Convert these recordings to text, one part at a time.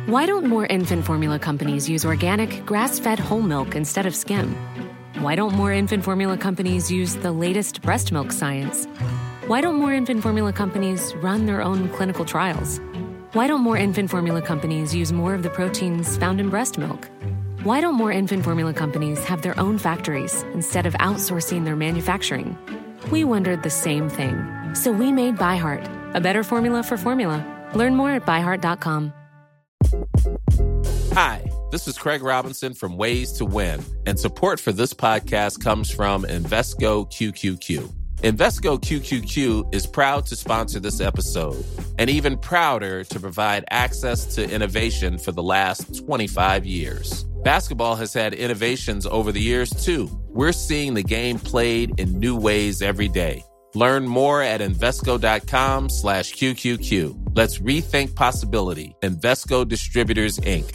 Why don't more infant formula companies use organic, grass-fed whole milk instead of skim? Why don't more infant formula companies use the latest breast milk science? Why don't more infant formula companies run their own clinical trials? Why don't more infant formula companies use more of the proteins found in breast milk? Why don't more infant formula companies have their own factories instead of outsourcing their manufacturing? We wondered the same thing. So we made ByHeart, a better formula for formula. Learn more at byheart.com. Hi, this is Craig Robinson from Ways to Win, and support for this podcast comes from Invesco QQQ. Invesco QQQ is proud to sponsor this episode, and even prouder to provide access to innovation for the last 25 years. Basketball has had innovations over the years, too. We're seeing the game played in new ways every day. Learn more at Invesco.com/QQQ. Let's rethink possibility. Invesco Distributors, Inc.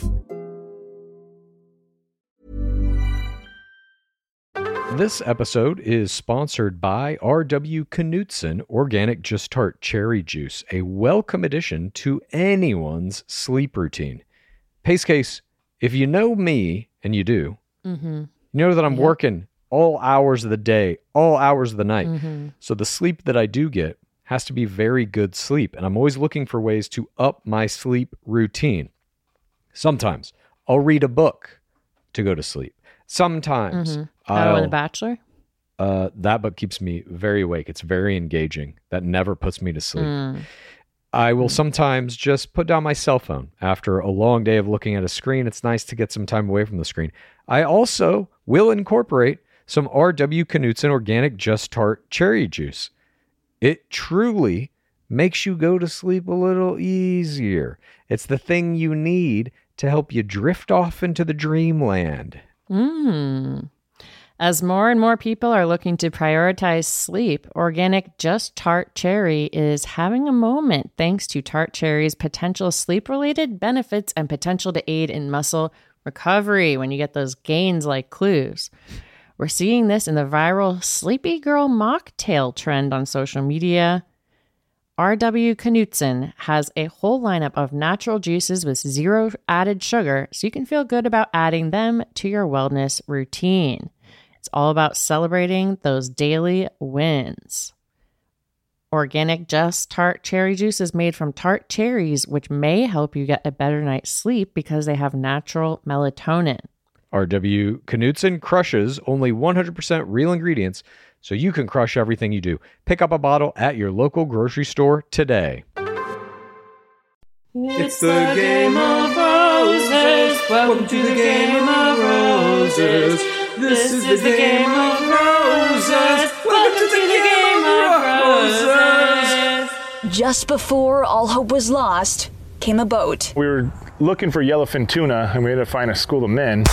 This episode is sponsored by R.W. Knutson Organic Just Tart Cherry Juice, a welcome addition to anyone's sleep routine. Pace Case, if you know me, and you do, you know that I'm working all hours of the day, all hours of the night. So the sleep that I do get has to be very good sleep, and I'm always looking for ways to up my sleep routine. Sometimes I'll read a book to go to sleep. Sometimes I'll... The Bachelor? That book keeps me very awake. It's very engaging. That never puts me to sleep. I will sometimes just put down my cell phone after a long day of looking at a screen. It's nice to get some time away from the screen. I also will incorporate some R.W. Knutson Organic Just Tart Cherry Juice. It truly makes you go to sleep a little easier. It's the thing you need to help you drift off into the dreamland. As more and more people are looking to prioritize sleep, Organic Just Tart Cherry is having a moment thanks to Tart Cherry's potential sleep-related benefits and potential to aid in muscle recovery when you get those gains like clues. We're seeing this in the viral Sleepy Girl mocktail trend on social media. R.W. Knutson has a whole lineup of natural juices with zero added sugar, so you can feel good about adding them to your wellness routine. It's all about celebrating those daily wins. Organic Just Tart Cherry Juice is made from tart cherries, which may help you get a better night's sleep because they have natural melatonin. R.W. Knutson crushes only 100% real ingredients, so you can crush everything you do. Pick up a bottle at your local grocery store today. It's the Game of Roses. Welcome to the Game of Roses. This is the Game of Roses. Welcome to the Game of Roses. Just before all hope was lost, came a boat. We were looking for yellowfin tuna, and we had to find a school of men.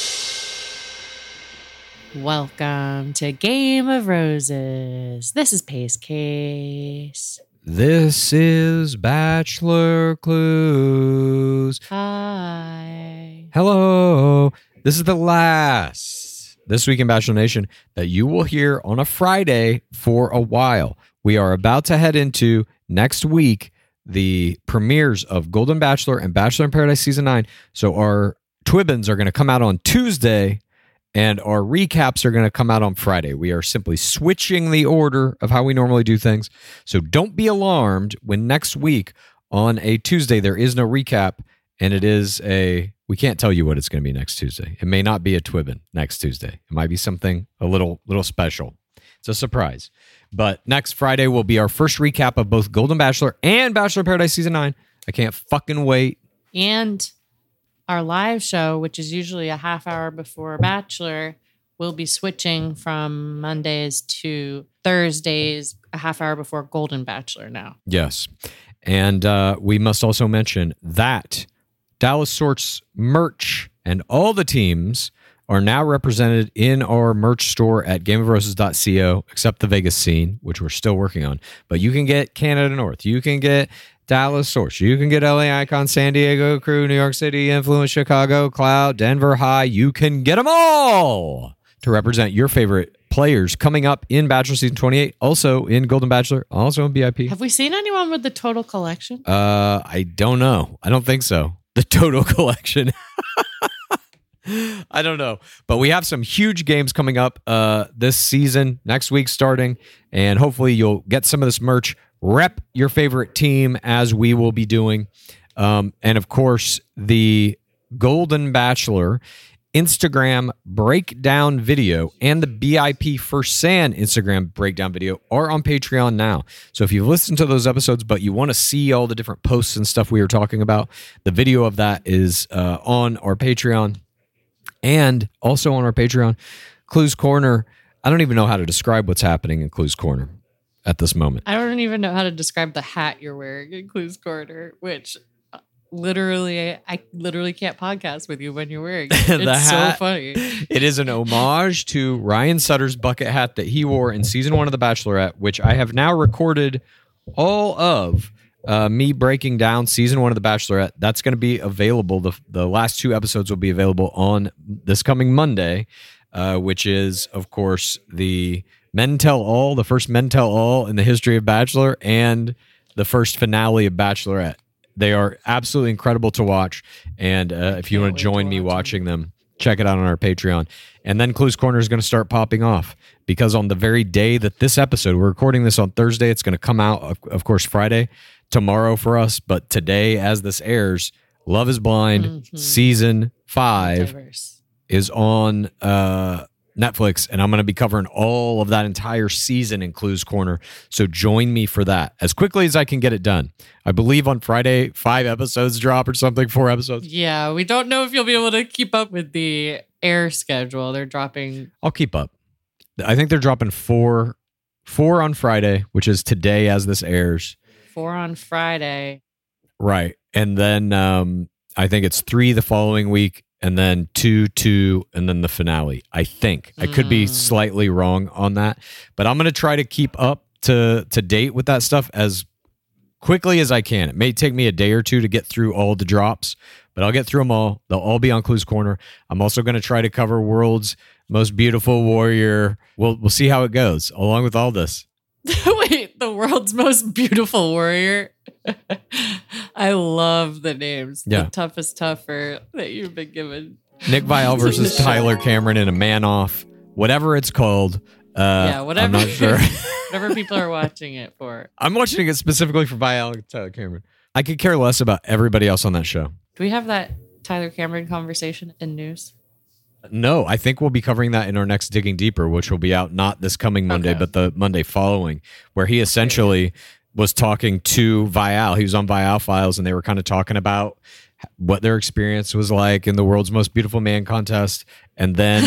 Welcome to Game of Roses. This is Pace Case. This is Bachelor Clues. Hi. Hello. This is the last This Week in Bachelor Nation that you will hear on a Friday for a while. We are about to head into next week the premieres of Golden Bachelor and Bachelor in Paradise Season 9. So our Twibbins are going to come out on Tuesday, and our recaps are going to come out on Friday. We are simply switching the order of how we normally do things. So don't be alarmed when next week on a Tuesday there is no recap, and it is we can't tell you what it's going to be next Tuesday. It may not be a Twibbin next Tuesday. It might be something a little special. It's a surprise. But next Friday will be our first recap of both Golden Bachelor and Bachelor in Paradise Season 9. I can't fucking wait. And our live show, which is usually a half hour before Bachelor, will be switching from Mondays to Thursdays, a half hour before Golden Bachelor now. Yes. And we must also mention that Dallas Sorts merch and all the teams are now represented in our merch store at gameofroses.co, except the Vegas scene, which we're still working on. But you can get Canada North. You can get Dallas Source. You can get LA Icon, San Diego Crew, New York City Influence, Chicago Cloud, Denver High. You can get them all to represent your favorite players coming up in Bachelor Season 28, also in Golden Bachelor, also in BIP. Have we seen anyone with the total collection? I don't know. I don't think so. the total collection. I don't know. But we have some huge games coming up this season, next week starting, and hopefully you'll get some of this merch. Rep your favorite team as we will be doing. And of course, the Golden Bachelor Instagram breakdown video and the BIP for San Instagram breakdown video are on Patreon now. So if you've listened to those episodes, but you want to see all the different posts and stuff we were talking about, the video of that is on our Patreon. And also on our Patreon, Clues Corner. I don't even know how to describe what's happening in Clues Corner at this moment. I don't even know how to describe the hat you're wearing in Clues Corner, which I literally can't podcast with you when you're wearing it. It's so funny. It is an homage to Ryan Sutter's bucket hat that he wore in season 1 of The Bachelorette, which I have now recorded all of. Me breaking down season 1 of The Bachelorette. That's going to be available. The last 2 episodes will be available on this coming Monday, which is, of course, the Men Tell All, the first Men Tell All in the history of Bachelor, and the first finale of Bachelorette. They are absolutely incredible to watch. And if you want to join me watching them, check it out on our Patreon. And then Clues Corner is going to start popping off because on the very day that this episode, we're recording this on Thursday, it's going to come out, of course, Friday. Tomorrow for us, but today as this airs, Love is Blind season 5 is on Netflix, and I'm going to be covering all of that entire season in Clues Corner. So join me for that as quickly as I can get it done. I believe on Friday 5 episodes drop or something, 4 episodes. Yeah, we don't know if you'll be able to keep up with the air schedule. They're dropping. I'll keep up. I think they're dropping 4 on Friday, which is today as this airs. 4 on Friday. Right. And then I think it's 3 the following week, and then 2, and then the finale. I think. I could be slightly wrong on that, but I'm going to try to keep up to date with that stuff as quickly as I can. It may take me a day or 2 to get through all the drops, but I'll get through them all. They'll all be on Clues Corner. I'm also going to try to cover World's Most Beautiful Warrior. We'll see how it goes along with all this. Wait, the World's Most Beautiful Warrior. I love the names. Yeah. The toughest tougher that you've been given. Nick Viall versus Tyler Cameron in a man-off. Whatever it's called. Whatever. I'm not sure. Whatever people are watching it for. I'm watching it specifically for Viall and Tyler Cameron. I could care less about everybody else on that show. Do we have that Tyler Cameron conversation in news? No, I think we'll be covering that in our next Digging Deeper, which will be out not this coming Monday, but the Monday following, where he essentially was talking to Viall. He was on Viall Files, and they were kind of talking about what their experience was like in the World's Most Beautiful Man contest. And then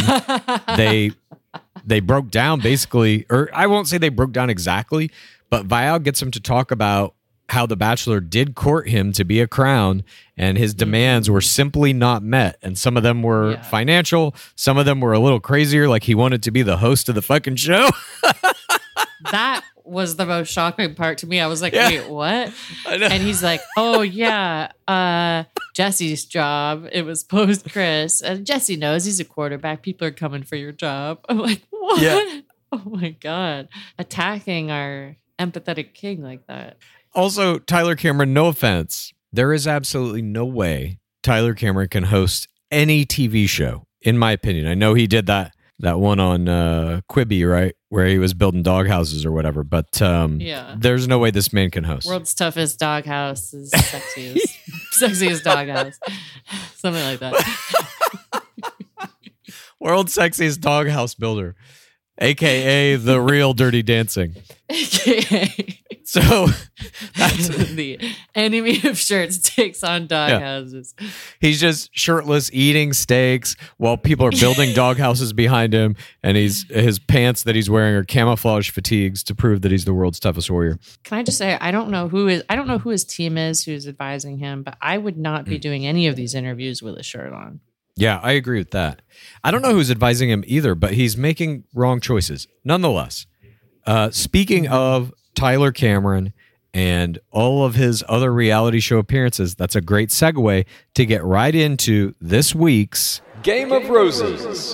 they broke down basically, or I won't say they broke down exactly, but Viall gets him to talk about how The Bachelor did court him to be a crown, and his demands were simply not met. And some of them were financial. Some of them were a little crazier, like he wanted to be the host of the fucking show. That was the most shocking part to me. I was like, wait, what? And he's like, oh, yeah, Jesse's job. It was post Chris. And Jesse knows he's a quarterback. People are coming for your job. I'm like, what? Yeah. Oh, my God. Attacking our empathetic king like that. Also, Tyler Cameron, no offense, there is absolutely no way Tyler Cameron can host any TV show, in my opinion. I know he did that one on Quibi, right, where he was building doghouses or whatever, but there's no way this man can host. World's Toughest Doghouse is sexiest doghouse. Something like that. World's Sexiest Doghouse Builder, a.k.a. The Real Dirty Dancing. A.k.a. So that's the enemy of shirts takes on doghouses. Yeah. He's just shirtless eating steaks while people are building doghouses behind him, and his pants that he's wearing are camouflage fatigues to prove that he's the world's toughest warrior. Can I just say I don't know who his team is who's advising him, but I would not be doing any of these interviews with a shirt on. Yeah, I agree with that. I don't know who's advising him either, but he's making wrong choices. Nonetheless, speaking of Tyler Cameron and all of his other reality show appearances, that's a great segue to get right into this week's Game of Roses.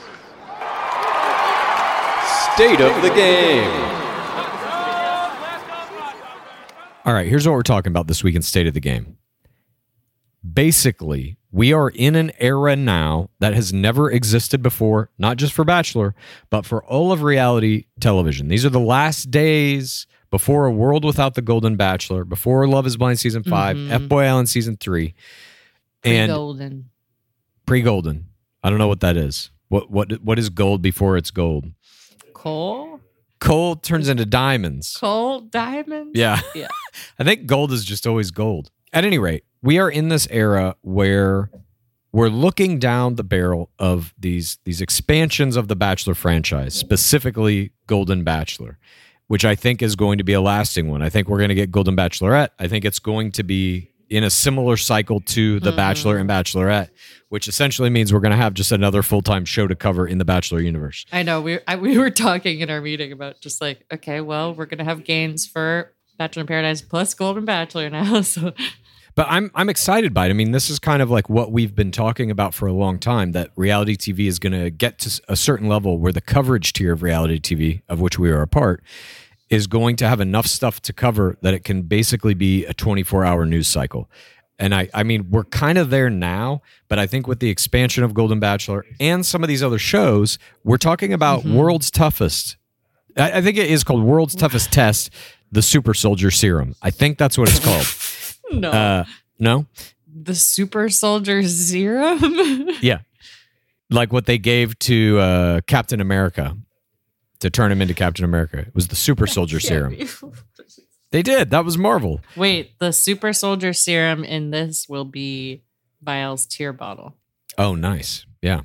State of the Game. All right, here's what we're talking about this week in State of the Game. basically, we are in an era now that has never existed before, not just for Bachelor, but for all of reality television. These are the last days before A World Without the Golden Bachelor, before Love is Blind Season 5, F-Boy Island Season 3. And Golden. Pre-Golden. I don't know what that is. What is gold before it's gold? Coal? Coal turns into diamonds. Coal? Diamonds? Yeah. Yeah. I think gold is just always gold. At any rate, we are in this era where we're looking down the barrel of these expansions of the Bachelor franchise, specifically Golden Bachelor, which I think is going to be a lasting one. I think we're going to get Golden Bachelorette. I think it's going to be in a similar cycle to The Bachelor and Bachelorette, which essentially means we're going to have just another full-time show to cover in the Bachelor universe. I know. We were talking in our meeting about just like, okay, well, we're going to have gains for Bachelor in Paradise plus Golden Bachelor now. So, but I'm excited by it. I mean, this is kind of like what we've been talking about for a long time, that reality TV is going to get to a certain level where the coverage tier of reality TV, of which we are a part, is going to have enough stuff to cover that it can basically be a 24-hour news cycle. And I mean, we're kind of there now, but I think with the expansion of Golden Bachelor and some of these other shows, we're talking about World's Toughest. I think it is called World's Toughest Test, the Super Soldier Serum. I think that's what it's called. No. No? The Super Soldier Serum? Yeah. Like what they gave to Captain America to turn him into Captain America. It was the Super Soldier Serum. They did. That was Marvel. Wait, the Super Soldier Serum in this will be Vial's tear bottle. Oh, nice. Yeah.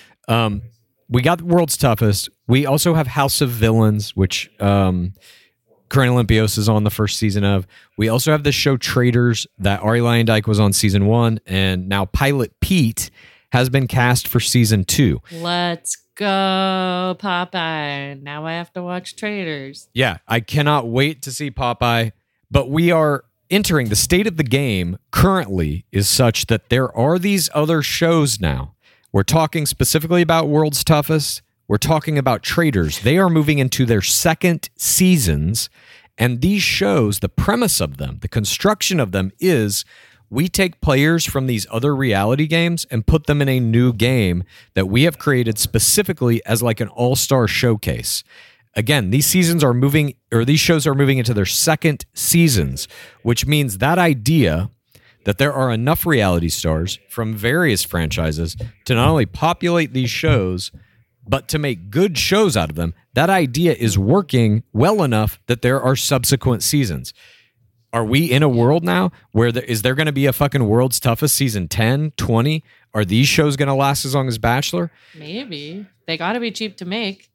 We got World's Toughest. We also have House of Villains, which Corinne Olympios is on the first season of. We also have the show Traitors that Ari Lyondike was on season 1, and now Pilot Pete has been cast for season 2. Let's go, Popeye. Now I have to watch Traitors. Yeah, I cannot wait to see Popeye, but we are entering the state of the game currently is such that there are these other shows now. We're talking specifically about World's Toughest. We're talking about Traitors. They are moving into their second seasons, and these shows, the premise of them, the construction of them is we take players from these other reality games and put them in a new game that we have created specifically as like an all-star showcase. Again, these seasons are moving, or these shows are moving into their second seasons, which means that idea that there are enough reality stars from various franchises to not only populate these shows, but to make good shows out of them, that idea is working well enough that there are subsequent seasons. Are we in a world now where is there going to be a fucking World's Toughest season 10, 20? Are these shows going to last as long as Bachelor? Maybe. They got to be cheap to make.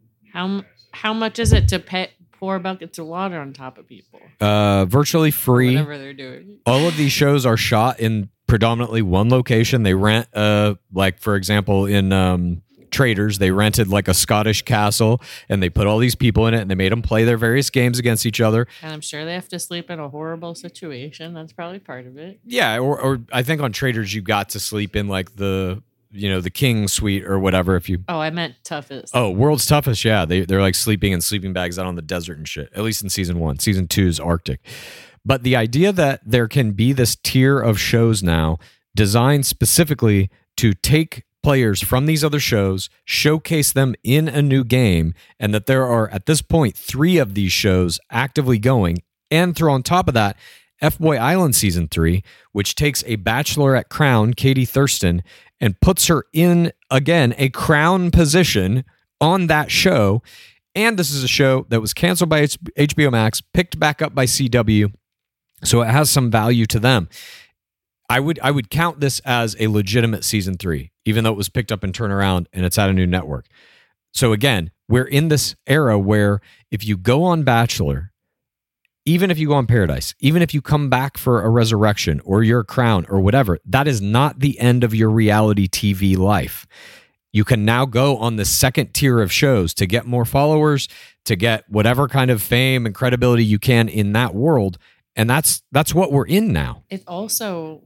How much is it to pour buckets of water on top of people? Virtually free. Whatever they're doing. All of these shows are shot in predominantly one location. They rent, like for example, in Traitors, they rented like a Scottish castle and they put all these people in it and they made them play their various games against each other. And I'm sure they have to sleep in a horrible situation. That's probably part of it. Yeah, or I think on Traitors you got to sleep in like the king suite or whatever. If you I meant toughest. Oh, World's Toughest. Yeah, they're like sleeping in sleeping bags out on the desert and shit. At least in season 1. Season 2 is Arctic. But the idea that there can be this tier of shows now designed specifically to take players from these other shows, showcase them in a new game, and that there are, at this point, 3 of these shows actively going, and throw on top of that F-Boy Island Season 3, which takes a Bachelorette crown, Katie Thurston, and puts her in, again, a crown position on that show. And this is a show that was canceled by HBO Max, picked back up by CW, so it has some value to them. I would count this as a legitimate season 3, even though it was picked up and turned around and it's at a new network. So again, we're in this era where if you go on Bachelor, even if you go on Paradise, even if you come back for a resurrection or your crown or whatever, that is not the end of your reality TV life. You can now go on the second tier of shows to get more followers, to get whatever kind of fame and credibility you can in that world. And that's what we're in now. It also,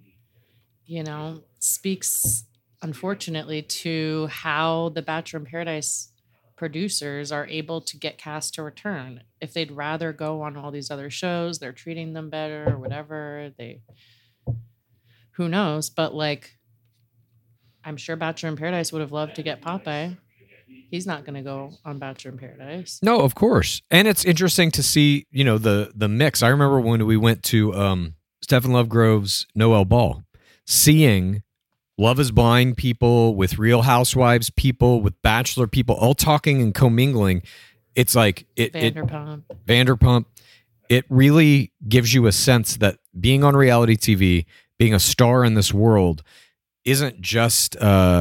speaks, unfortunately, to how the Bachelor in Paradise producers are able to get cast to return. If they'd rather go on all these other shows, they're treating them better or whatever. who knows? But like, I'm sure Bachelor in Paradise would have loved to get Popeye. He's not going to go on Bachelor in Paradise. No, of course. And it's interesting to see, the mix. I remember when we went to Stephen Lovegrove's Noel Ball, seeing Love is Blind people with Real Housewives people, with Bachelor people, all talking and commingling. It's like Vanderpump. It really gives you a sense that being on reality TV, being a star in this world, isn't just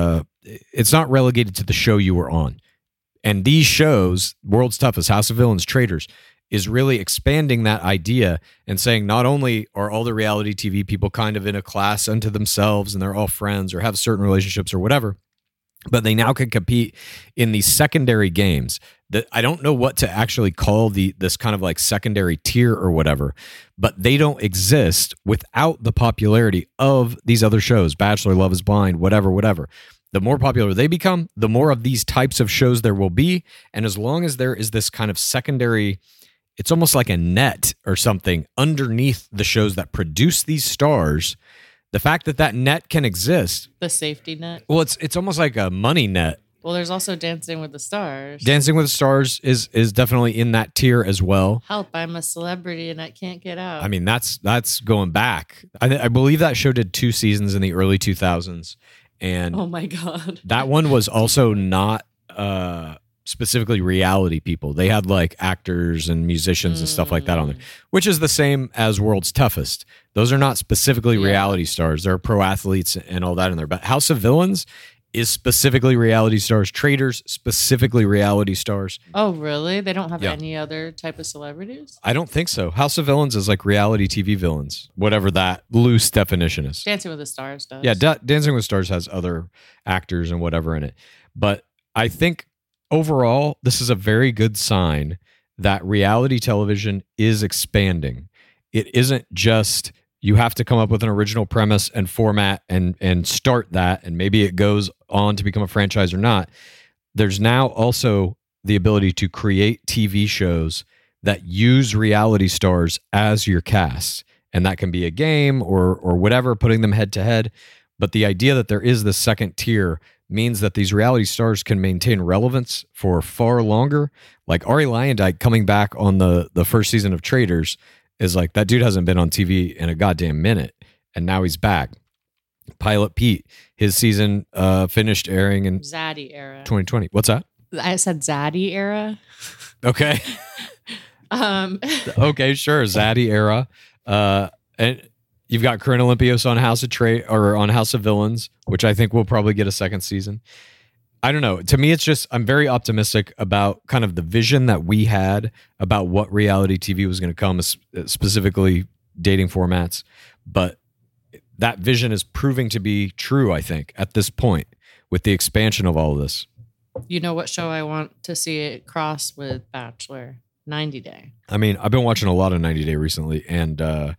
it's not relegated to the show you were on. And these shows, World's Toughest, House of Villains, Traitors, is really expanding that idea and saying not only are all the reality TV people kind of in a class unto themselves and they're all friends or have certain relationships or whatever, but they now can compete in these secondary games that I don't know what to actually call this kind of like secondary tier or whatever, but they don't exist without the popularity of these other shows, Bachelor, Love is Blind, whatever. The more popular they become, the more of these types of shows there will be. And as long as there is this kind of secondary, it's almost like a net or something underneath the shows that produce these stars, the fact that net can exist. The safety net. Well, it's almost like a money net. Well, there's also Dancing with the Stars. Dancing with the Stars is definitely in that tier as well. Help, I'm a celebrity and I can't get out. I mean, that's going back. I believe that show did 2 seasons in the early 2000s. And oh my God. That one was also not specifically reality people. They had like actors and musicians and stuff like that on there, which is the same as World's Toughest. Those are not specifically reality stars. There are pro athletes and all that in there. But House of Villains is specifically reality stars. Traitors, specifically reality stars. Oh, really? They don't have any other type of celebrities? I don't think so. House of Villains is like reality TV villains, whatever that loose definition is. Dancing with the Stars does. Yeah, Dancing with the Stars has other actors and whatever in it. But I think overall, this is a very good sign that reality television is expanding. It isn't just you have to come up with an original premise and format and start that, and maybe it goes on to become a franchise or not. There's now also the ability to create TV shows that use reality stars as your cast. And that can be a game or whatever, putting them head to head. But the idea that there is this second tier means that these reality stars can maintain relevance for far longer. Like Ari Lyondike coming back on the first season of Traitors is like, that dude hasn't been on TV in a goddamn minute, and now he's back. Pilot Pete, his season finished airing in Zaddy era 2020. What's that? I said Zaddy era. Okay. Okay, sure. Zaddy era. And you've got Corinne Olympios on House of Villains, which I think will probably get a second season. I don't know. To me, it's just, I'm very optimistic about kind of the vision that we had about what reality TV was going to come, specifically dating formats. But that vision is proving to be true, I think, at this point with the expansion of all of this. You know what show I want to see it cross with Bachelor? 90 Day. I mean, I've been watching a lot of 90 Day recently, and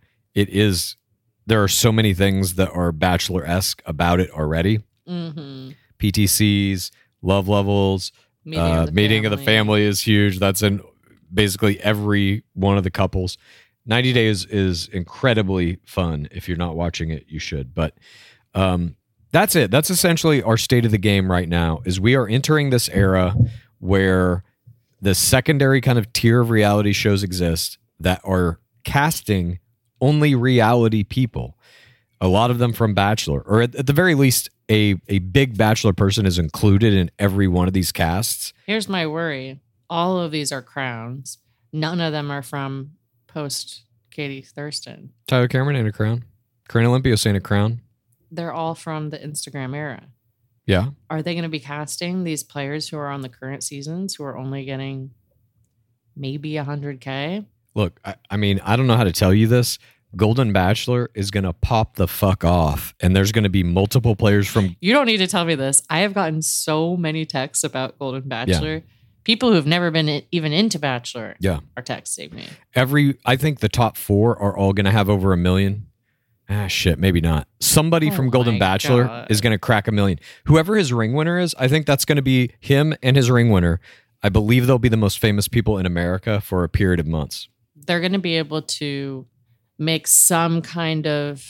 there are so many things that are Bachelor-esque about it already. Mm-hmm. PTCs, love levels, meeting of the family is huge. That's in basically every one of the couples. 90 Days is incredibly fun. If you're not watching it, you should. But that's it. That's essentially our state of the game right now, is we are entering this era where the secondary kind of tier of reality shows exist that are casting only reality people. A lot of them from Bachelor, or at the very least, a big Bachelor person is included in every one of these casts. Here's my worry. All of these are crowns. None of them are from post Katie Thurston. Tyler Cameron ain't a crown. Corinne Olympios ain't a crown. They're all from the Instagram era. Yeah. Are they going to be casting these players who are on the current seasons who are only getting maybe 100K? Look, I mean, I don't know how to tell you this. Golden Bachelor is going to pop the fuck off, and there's going to be multiple players from... You don't need to tell me this. I have gotten so many texts about Golden Bachelor. Yeah. People who've never been even into Bachelor are texting me. I think the top 4 are all going to have over 1 million. Shit, maybe not. Somebody from Golden Bachelor is going to crack 1 million. Whoever his ring winner is, I think that's going to be him and his ring winner. I believe they'll be the most famous people in America for a period of months. They're going to be able to make some kind of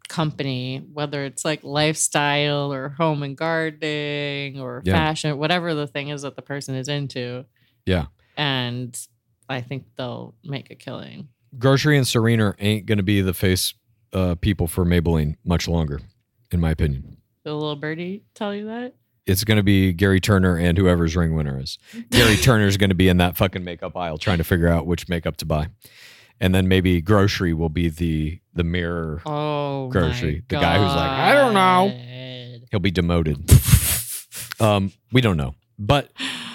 company, whether it's like lifestyle or home and gardening or Yeah. fashion, whatever the thing is that the person is into. Yeah. And I think they'll make a killing. Grocery and Serena ain't going to be the face people for Maybelline much longer, in my opinion. Did a little birdie tell you that? It's going to be Gary Turner and whoever's ring winner is. Gary Turner's going to be in that fucking makeup aisle trying to figure out which makeup to buy. And then maybe grocery will be the mirror grocery. The guy who's like, I don't know. He'll be demoted. We don't know. But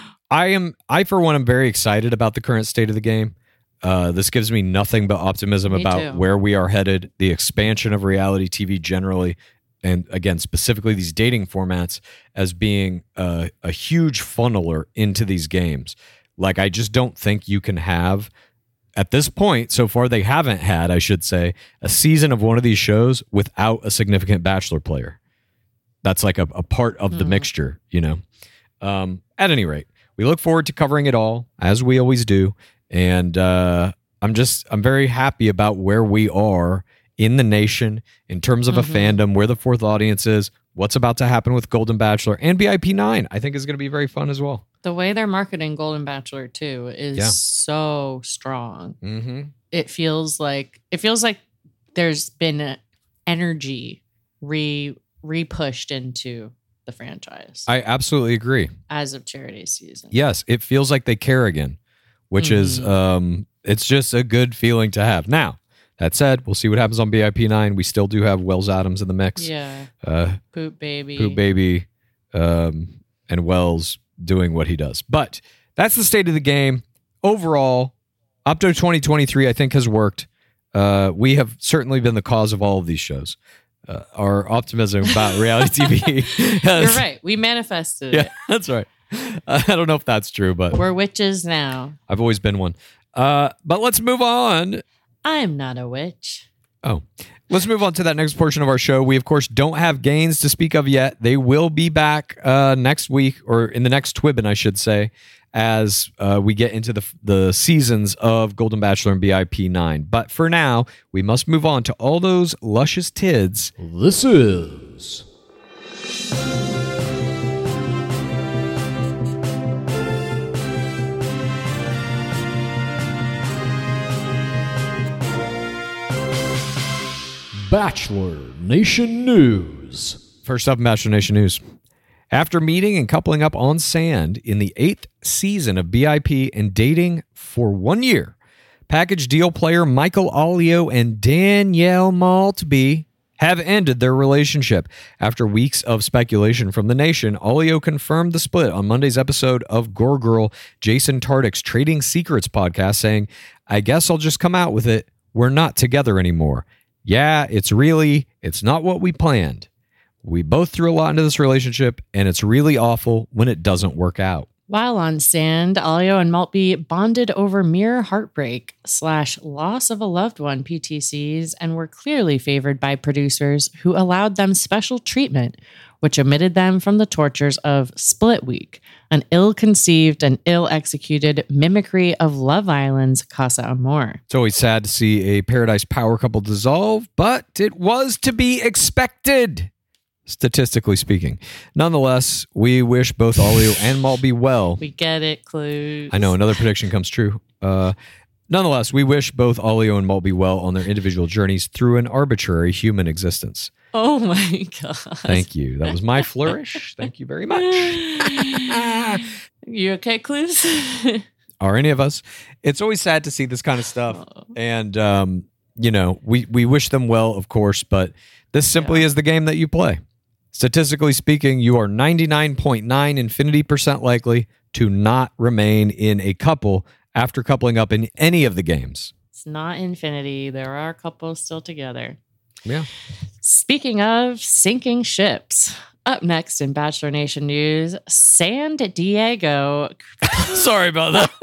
I for one am very excited about the current state of the game. This gives me nothing but optimism Me about too. where we are headed, the expansion of reality TV generally, and again, specifically these dating formats as being a huge funneler into these games. Like, I just don't think you can have, at this point, so far they haven't had, I should say, a season of one of these shows without a significant Bachelor player. That's like a part of the mixture, you know? At any rate, we look forward to covering it all, as we always do. And I'm very happy about where we are in the nation in terms of a fandom, where the fourth audience is, what's about to happen with Golden Bachelor and BIP9, I think is going to be very fun as well. The way they're marketing Golden Bachelor too is so strong. Mm-hmm. It feels like there's been energy re-pushed into the franchise I absolutely agree. as of charity season. Yes, it feels like they care again, which is it's just a good feeling to have. Now, that said, we'll see what happens on BIP9. We still do have Wells Adams in the mix. Yeah. Poop Baby. Poop Baby, and Wells doing what he does. But that's the state of the game. Overall, up to 2023, I think has worked. We have certainly been the cause of all of these shows. Our optimism about reality TV. You're right. We manifested it. Yeah, that's right. I don't know if that's true, but We're witches now. I've always been one. But let's move on. I'm not a witch. Oh, let's move on to that next portion of our show. We, of course, don't have gains to speak of yet. They will be back next week, or in the next Twibbin, I should say, as we get into the seasons of Golden Bachelor and BIP9. But for now, we must move on to all those luscious tids. This is Bachelor Nation News. First up in Bachelor Nation News. After meeting and coupling up on sand in the 8th season of BIP and dating for 1 year, package deal player Michael Alio and Danielle Maltby have ended their relationship. After weeks of speculation from the nation, Alio confirmed the split on Monday's episode of Gore Girl, Jason Tartick's Trading Secrets podcast, saying, "I guess I'll just come out with it. We're not together anymore. Yeah, it's not what we planned. We both threw a lot into this relationship, and it's really awful when it doesn't work out." While on sand, Alio and Maltby bonded over mere heartbreak / loss of a loved one PTCs and were clearly favored by producers who allowed them special treatment, which omitted them from the tortures of Split Week, an ill-conceived and ill-executed mimicry of Love Island's Casa Amor. It's always sad to see a Paradise power couple dissolve, but it was to be expected, statistically speaking. Nonetheless, we wish both Alio and Maltby well. We get it, Clues. I know, another prediction comes true. Nonetheless, we wish both Alio and Maltby well on their individual journeys through an arbitrary human existence. Oh my God. Thank you. That was my flourish. Thank you very much. You okay, Clues? Are any of us? It's always sad to see this kind of stuff. And, we wish them well, of course, but this simply is the game that you play. Statistically speaking, you are 99.9 infinity% likely to not remain in a couple after coupling up in any of the games. It's not infinity. There are couples still together. Yeah. Speaking of sinking ships, up next in Bachelor Nation news, San Diego. Sorry about that.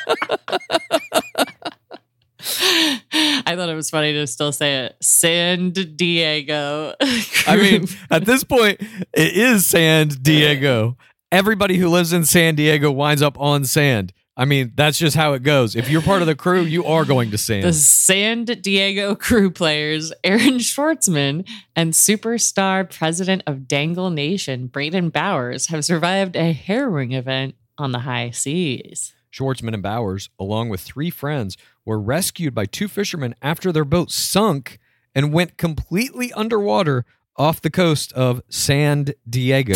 I thought it was funny to still say it. San Diego. I mean, at this point, it is San Diego. Everybody who lives in San Diego winds up on sand. I mean, that's just how it goes. If you're part of the crew, you are going to sand. The San Diego crew players, Aaron Schwartzman and superstar president of Dangle Nation, Braden Bowers, have survived a harrowing event on the high seas. Schwartzman and Bowers, along with 3 friends, were rescued by 2 fishermen after their boat sunk and went completely underwater off the coast of San Diego.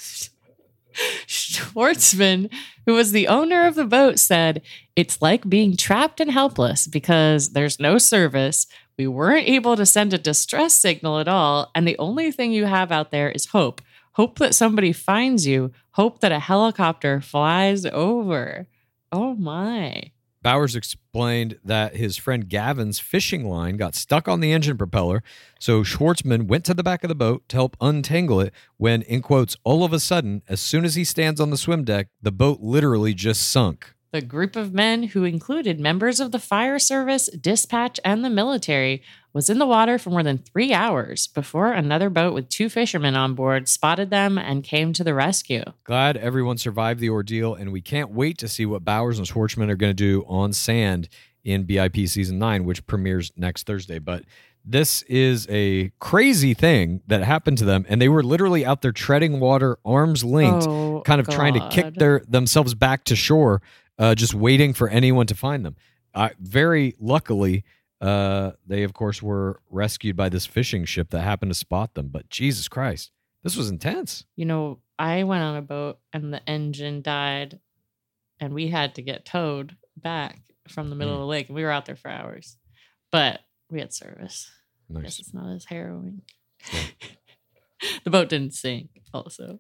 Schwartzman, who was the owner of the boat, said, "It's like being trapped and helpless because there's no service. We weren't able to send a distress signal at all. And the only thing you have out there is hope. Hope that somebody finds you. Hope that a helicopter flies over." Oh my. Bowers explained that his friend Gavin's fishing line got stuck on the engine propeller, so Schwartzman went to the back of the boat to help untangle it when, in quotes, all of a sudden, as soon as he stands on the swim deck, the boat literally just sunk. The group of men, who included members of the fire service, dispatch, and the military, was in the water for more than 3 hours before another boat with 2 fishermen on board spotted them and came to the rescue. Glad everyone survived the ordeal, and we can't wait to see what Bowers and Schwartzman are going to do on sand in BIP Season 9, which premieres next Thursday. But this is a crazy thing that happened to them, and they were literally out there treading water, arms linked, kind of trying to kick themselves back to shore, just waiting for anyone to find them. Very luckily, they, of course, were rescued by this fishing ship that happened to spot them. But Jesus Christ, this was intense. You know, I went on a boat and the engine died and we had to get towed back from the middle of the lake. And we were out there for hours. But we had service. Nice. I guess it's not as harrowing. The boat didn't sink also.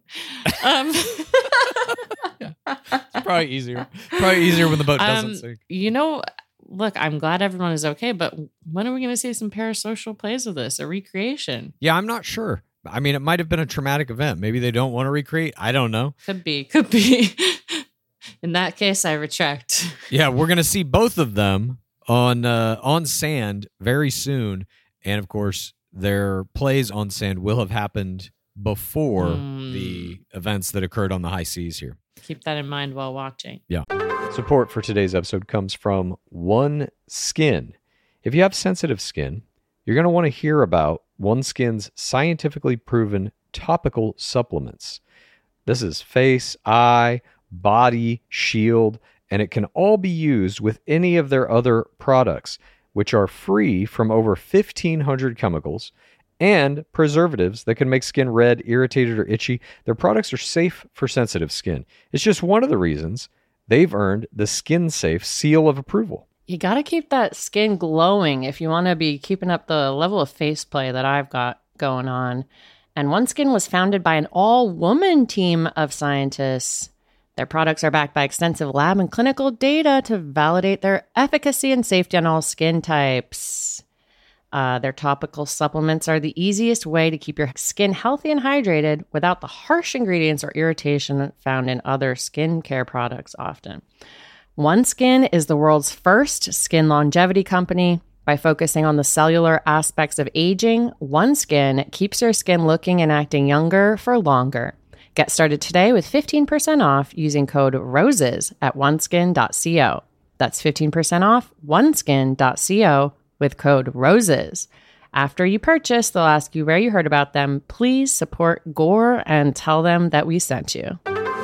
It's probably easier. Probably easier when the boat doesn't sink. You know, look, I'm glad everyone is okay, but when are we going to see some parasocial plays of this, a recreation? Yeah, I'm not sure. I mean, it might have been a traumatic event. Maybe they don't want to recreate. I don't know. Could be. In that case, I retract. Yeah, we're going to see both of them on sand very soon. And of course, their plays on sand will have happened before the events that occurred on the high seas here. Keep that in mind while watching. Yeah. Support for today's episode comes from OneSkin. If you have sensitive skin, you're going to want to hear about OneSkin's scientifically proven topical supplements. This is face, eye, body, shield, and it can all be used with any of their other products, which are free from over 1,500 chemicals and preservatives that can make skin red, irritated, or itchy. Their products are safe for sensitive skin. It's just one of the reasons they've earned the Skin Safe seal of approval. You got to keep that skin glowing if you want to be keeping up the level of face play that I've got going on. And OneSkin was founded by an all-woman team of scientists. Their products are backed by extensive lab and clinical data to validate their efficacy and safety on all skin types. Their topical supplements are the easiest way to keep your skin healthy and hydrated without the harsh ingredients or irritation found in other skincare products often. OneSkin is the world's first skin longevity company. By focusing on the cellular aspects of aging, OneSkin keeps your skin looking and acting younger for longer. Get started today with 15% off using code ROSES at oneskin.co. That's 15% off oneskin.co with code ROSES. After you purchase, they'll ask you where you heard about them. Please support Gore and tell them that we sent you.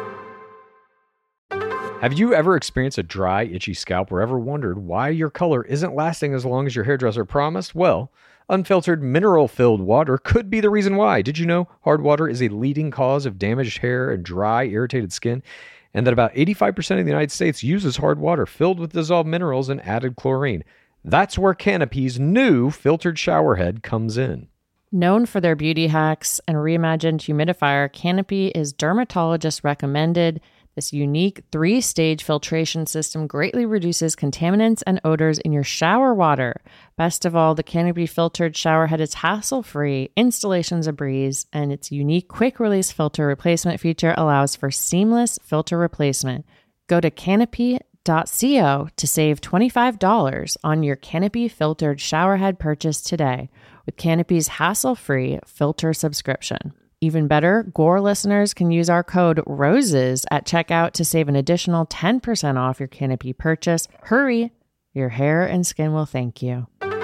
Have you ever experienced a dry, itchy scalp or ever wondered why your color isn't lasting as long as your hairdresser promised? Well, unfiltered, mineral-filled water could be the reason why. Did you know hard water is a leading cause of damaged hair and dry, irritated skin? And that about 85% of the United States uses hard water filled with dissolved minerals and added chlorine. That's where Canopy's new filtered showerhead comes in. Known for their beauty hacks and reimagined humidifier, Canopy is dermatologist recommended. This unique 3-stage filtration system greatly reduces contaminants and odors in your shower water. Best of all, the Canopy filtered showerhead is hassle-free, installation's a breeze, and its unique quick-release filter replacement feature allows for seamless filter replacement. Go to canopy.co to save $25 on your Canopy filtered showerhead purchase today with Canopy's hassle-free filter subscription. Even better, Gore listeners can use our code ROSES at checkout to save an additional 10% off your Canopy purchase. Hurry, your hair and skin will thank you.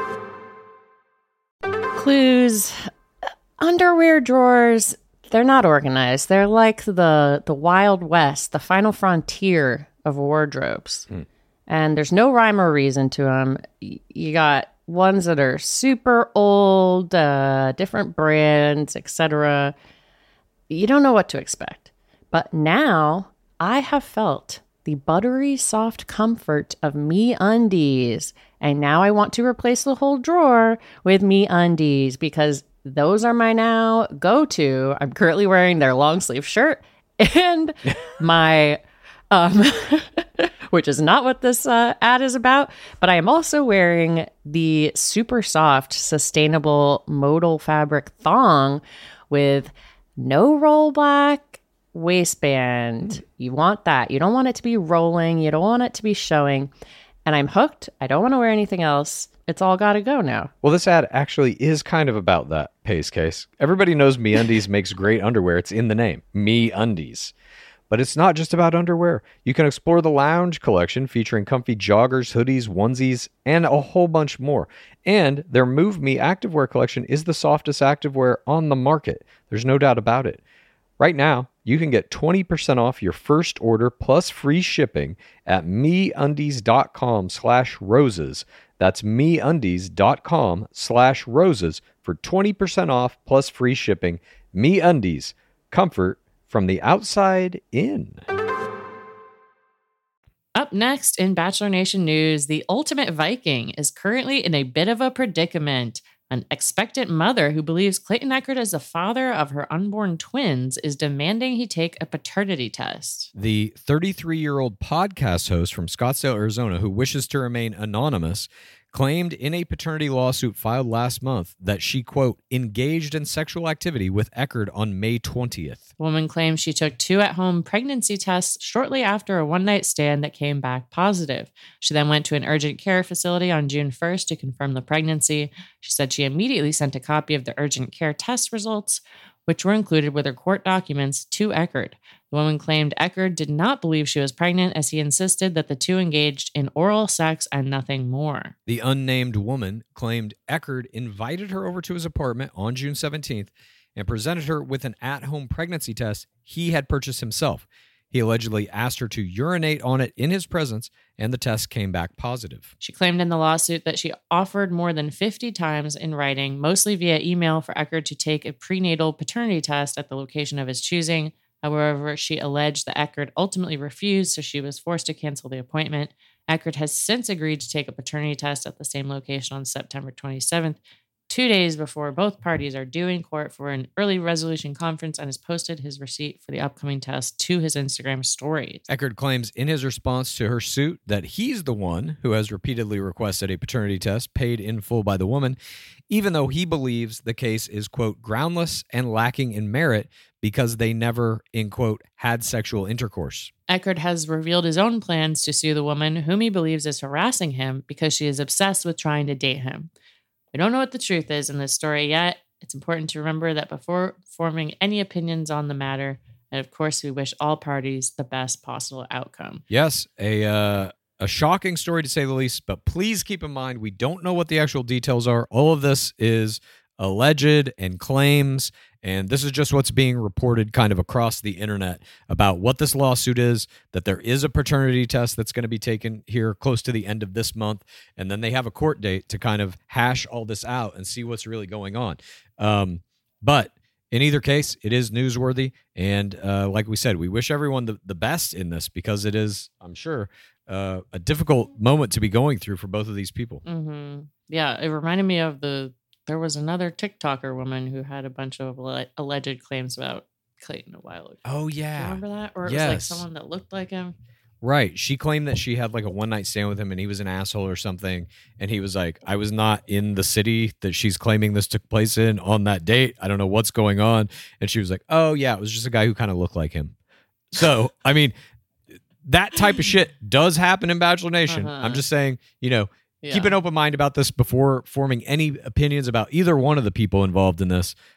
Clues. Underwear drawers, they're not organized. They're like the Wild West, the final frontier of wardrobes. And there's no rhyme or reason to them. You got ones that are super old, different brands, etc. You don't know what to expect. But now I have felt the buttery soft comfort of MeUndies. And now I want to replace the whole drawer with MeUndies because those are my now go-to. I'm currently wearing their long sleeve shirt and my which is not what this ad is about, but I am also wearing the super soft, sustainable modal fabric thong with no rollback waistband. You want that. You don't want it to be rolling. You don't want it to be showing. And I'm hooked. I don't want to wear anything else. It's all got to go now. Well, this ad actually is kind of about that, Pace Case. Everybody knows MeUndies makes great underwear. It's in the name, MeUndies. But it's not just about underwear. You can explore the lounge collection featuring comfy joggers, hoodies, onesies, and a whole bunch more. And their Move Me activewear collection is the softest activewear on the market. There's no doubt about it. Right now, you can get 20% off your first order plus free shipping at MeUndies.com/roses. That's MeUndies.com/roses for 20% off plus free shipping. MeUndies, comfort from the outside in. Up next in Bachelor Nation news, the Ultimate Viking is currently in a bit of a predicament. An expectant mother who believes Clayton Echard is the father of her unborn twins is demanding he take a paternity test. The 33-year-old podcast host from Scottsdale, Arizona, who wishes to remain anonymous, claimed in a paternity lawsuit filed last month that she, quote, engaged in sexual activity with Echard on May 20th. The woman claims she took 2 at-home pregnancy tests shortly after a one-night stand that came back positive. She then went to an urgent care facility on June 1st to confirm the pregnancy. She said she immediately sent a copy of the urgent care test results, which were included with her court documents, to Echard. The woman claimed Echard did not believe she was pregnant as he insisted that the two engaged in oral sex and nothing more. The unnamed woman claimed Echard invited her over to his apartment on June 17th and presented her with an at-home pregnancy test he had purchased himself. He allegedly asked her to urinate on it in his presence, and the test came back positive. She claimed in the lawsuit that she offered more than 50 times in writing, mostly via email, for Echard to take a prenatal paternity test at the location of his choosing. However, she alleged that Echard ultimately refused, so she was forced to cancel the appointment. Echard has since agreed to take a paternity test at the same location on September 27th, 2 days before both parties are due in court for an early resolution conference, and has posted his receipt for the upcoming test to his Instagram stories. Echard claims in his response to her suit that he's the one who has repeatedly requested a paternity test paid in full by the woman, even though he believes the case is, quote, groundless and lacking in merit because they never, in quote, had sexual intercourse. Echard has revealed his own plans to sue the woman whom he believes is harassing him because she is obsessed with trying to date him. We don't know what the truth is in this story yet. It's important to remember that before forming any opinions on the matter, and of course, we wish all parties the best possible outcome. Yes, a shocking story to say the least, but please keep in mind, we don't know what the actual details are. All of this is alleged and claims, and this is just what's being reported kind of across the internet about what this lawsuit is, that there is a paternity test that's going to be taken here close to the end of this month, and then they have a court date to kind of hash all this out and see what's really going on. But in either case, it is newsworthy, and like we said, we wish everyone the best in this because it is, I'm sure, a difficult moment to be going through for both of these people. Mm-hmm. Yeah, it reminded me of there was another TikToker woman who had a bunch of alleged claims about Clayton a while ago. Oh, yeah. Do you remember that? Or it yes. was like someone that looked like him? Right. She claimed that she had like a one-night stand with him and he was an asshole or something. And he was like, I was not in the city that she's claiming this took place in on that date. I don't know what's going on. And she was like, oh, yeah, it was just a guy who kind of looked like him. So, I mean, that type of shit does happen in Bachelor Nation. I'm just saying, keep an open mind about this before forming any opinions about either one of the people involved in this.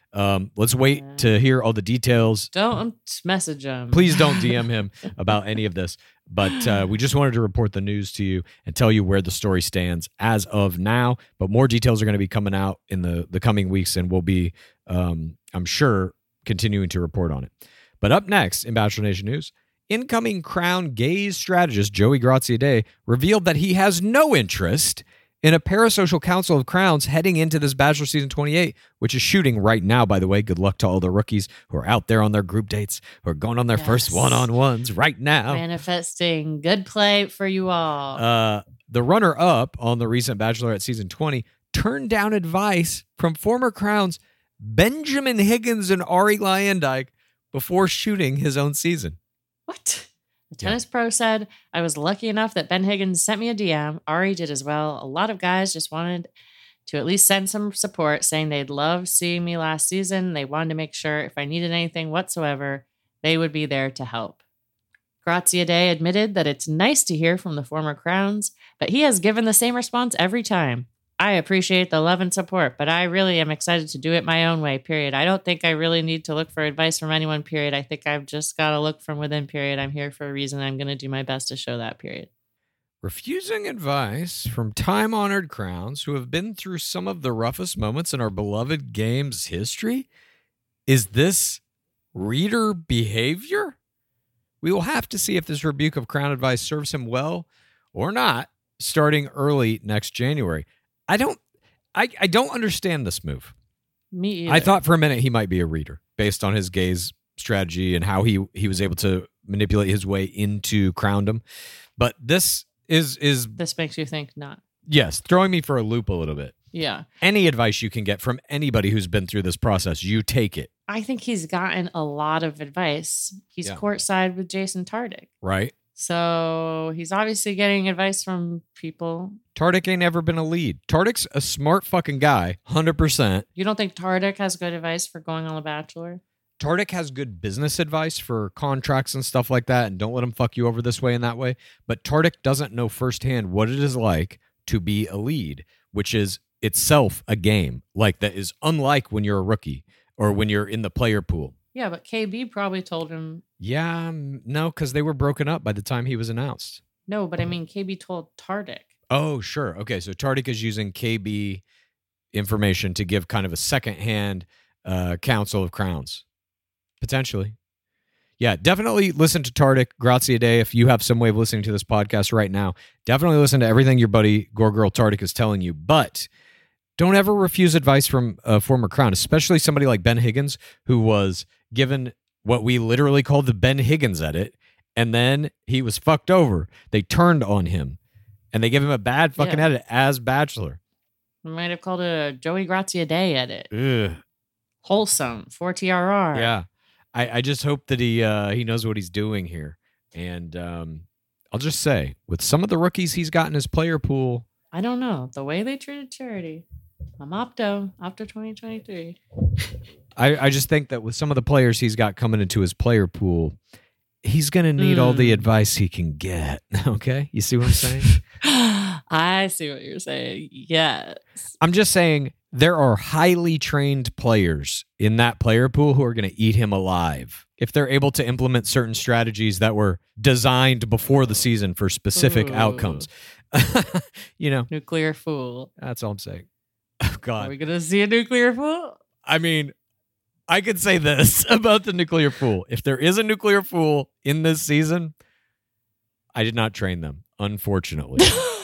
Let's wait to hear all the details. Don't message him. Please don't DM him about any of this. But we just wanted to report the news to you and tell you where the story stands as of now. But more details are going to be coming out in the coming weeks, and we'll be, I'm sure, continuing to report on it. But up next in Bachelor Nation News, incoming Crown gays strategist Joey Graziadei revealed that he has no interest in a parasocial council of crowns heading into this Bachelor Season 28, which is shooting right now, by the way. Good luck to all the rookies who are out there on their group dates, who are going on their first one-on-ones right now. Manifesting good play for you all. The runner-up on the recent Bachelorette Season 20 turned down advice from former crowns Benjamin Higgins and Ari Lyandike before shooting his own season. What? The tennis pro said, I was lucky enough that Ben Higgins sent me a DM. Ari did as well. A lot of guys just wanted to at least send some support, saying they'd love seeing me last season. They wanted to make sure if I needed anything whatsoever, they would be there to help. Graziadei admitted that it's nice to hear from the former crowns, but he has given the same response every time. I appreciate the love and support, but I really am excited to do it my own way, period. I don't think I really need to look for advice from anyone, period. I think I've just got to look from within, period. I'm here for a reason. I'm going to do my best to show that, period. Refusing advice from time-honored crowns who have been through some of the roughest moments in our beloved game's history? Is this reader behavior? We will have to see if this rebuke of crown advice serves him well or not starting early next January. I don't understand this move. Me either. I thought for a minute he might be a reader based on his gaze strategy and how he was able to manipulate his way into crowndom. But this is This makes you think not. Yes, throwing me for a loop a little bit. Yeah. Any advice you can get from anybody who's been through this process, you take it. I think he's gotten a lot of advice. He's courtside with Jason Tardik. Right. So he's obviously getting advice from people. Tardik ain't ever been a lead. Tardik's a smart fucking guy, 100%. You don't think Tardik has good advice for going on The Bachelor? Tardik has good business advice for contracts and stuff like that, and don't let him fuck you over this way and that way. But Tardik doesn't know firsthand what it is like to be a lead, which is itself a game. Like, that is unlike when you're a rookie or when you're in the player pool. Yeah, but KB probably told him. Yeah, no, because they were broken up by the time he was announced. No, but I mean, KB told Tardik. Oh, sure. Okay, so Tardik is using KB information to give kind of a secondhand council of crowns. Potentially. Yeah, definitely listen to Tardik, Graziadei. If you have some way of listening to this podcast right now, definitely listen to everything your buddy Gore Girl Tardik is telling you. But don't ever refuse advice from a former crown, especially somebody like Ben Higgins, who was given what we literally called the Ben Higgins edit, and then he was fucked over. They turned on him, and they gave him a bad fucking edit as Bachelor. We might have called it a Joey Graziadei edit. Ugh. Wholesome, 4TRR. Yeah. I just hope that he knows what he's doing here. And I'll just say, with some of the rookies he's got in his player pool, I don't know. The way they treated Charity, I'm opto after 2023. I just think that with some of the players he's got coming into his player pool, he's going to need all the advice he can get. Okay? You see what I'm saying? I see what you're saying. Yes. I'm just saying there are highly trained players in that player pool who are going to eat him alive if they're able to implement certain strategies that were designed before the season for specific outcomes. You know, nuclear fool. That's all I'm saying. Oh, God. Are we going to see a nuclear fool? I mean, I could say this about the nuclear fool. If there is a nuclear fool in this season, I did not train them, unfortunately.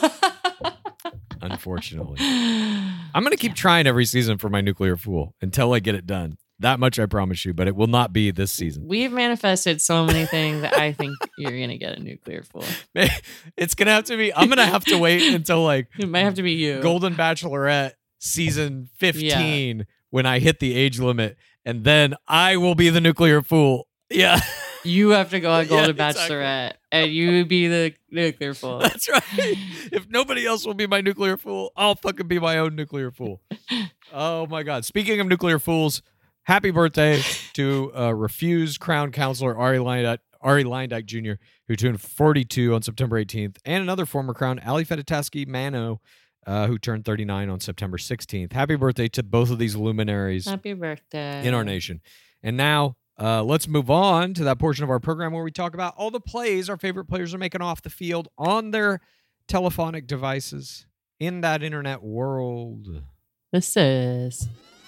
Unfortunately. I'm going to keep trying every season for my nuclear fool until I get it done. That much I promise you, but it will not be this season. We've manifested so many things that I think you're going to get a nuclear fool. It's going to have to be, I'm going to have to wait until like it might have to be you. Golden Bachelorette season 15 when I hit the age limit, and then I will be the nuclear fool. Yeah. You have to go on Golden Bachelorette, and you be the nuclear fool. That's right. If nobody else will be my nuclear fool, I'll fucking be my own nuclear fool. Oh, my God. Speaking of nuclear fools, happy birthday to refused crown counselor Ari Lyandike Jr., who turned 42 on September 18th, and another former crown, Ali Fedataski Mano, who turned 39 on September 16th. Happy birthday to both of these luminaries Happy birthday. in our nation. And now let's move on to that portion of our program where we talk about all the plays our favorite players are making off the field on their telephonic devices in that internet world. This is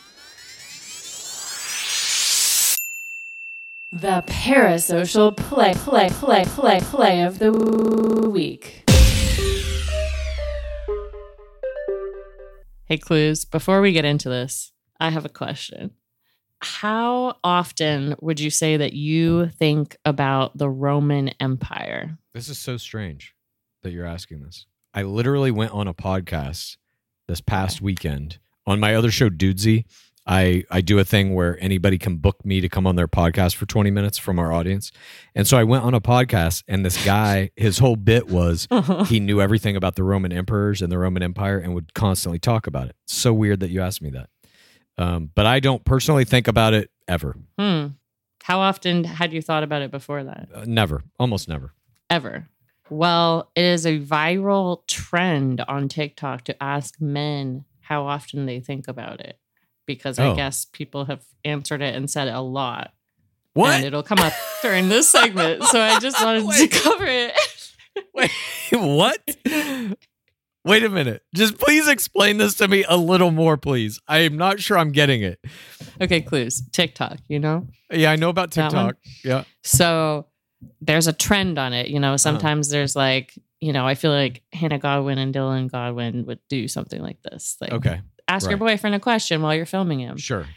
the parasocial play of the week. Hey, Clues, before we get into this, I have a question. How often would you say that you think about the Roman Empire? This is so strange that you're asking this. I literally went on a podcast this past weekend on my other show, Dudesy. I do a thing where anybody can book me to come on their podcast for 20 minutes from our audience. And so I went on a podcast, and this guy, his whole bit was he knew everything about the Roman emperors and the Roman Empire and would constantly talk about it. So weird that you asked me that. But I don't personally think about it ever. How often had you thought about it before that? Never. Almost never. Ever. Well, it is a viral trend on TikTok to ask men how often they think about it. Because I guess people have answered it and said it a lot. What? And it'll come up during this segment. So I just wanted to cover it. Wait, what? Wait a minute. Just please explain this to me a little more, please. I am not sure I'm getting it. Okay, Clues. TikTok, you know? Yeah, I know about That one? TikTok. Yeah. So there's a trend on it. You know, sometimes there's like, you know, I feel like Hannah Godwin and Dylan Godwin would do something like this. Like, Okay. ask your boyfriend a question while you're filming him. Sure.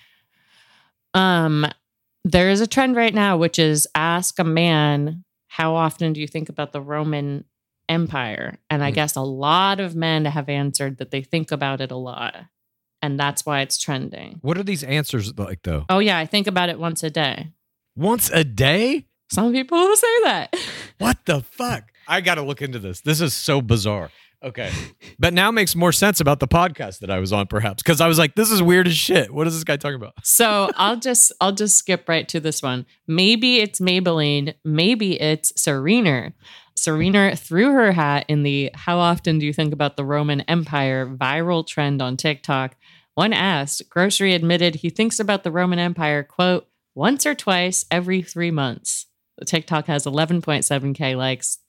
There is a trend right now, which is ask a man, how often do you think about the Roman Empire? And I guess a lot of men have answered that they think about it a lot. And that's why it's trending. What are these answers like, though? Oh, yeah. I think about it once a day. Once a day? Some people will say that. What the fuck? I got to look into this. This is so bizarre. Okay. But now makes more sense about the podcast that I was on, perhaps, because I was like, this is weird as shit. What is this guy talking about? So I'll just skip right to this one. Maybe it's Maybelline. Maybe it's Serena. Serena threw her hat in the how often do you think about the Roman Empire viral trend on TikTok. When asked, Grocery admitted he thinks about the Roman Empire, quote, once or twice every 3 months. The TikTok has 11.7K likes,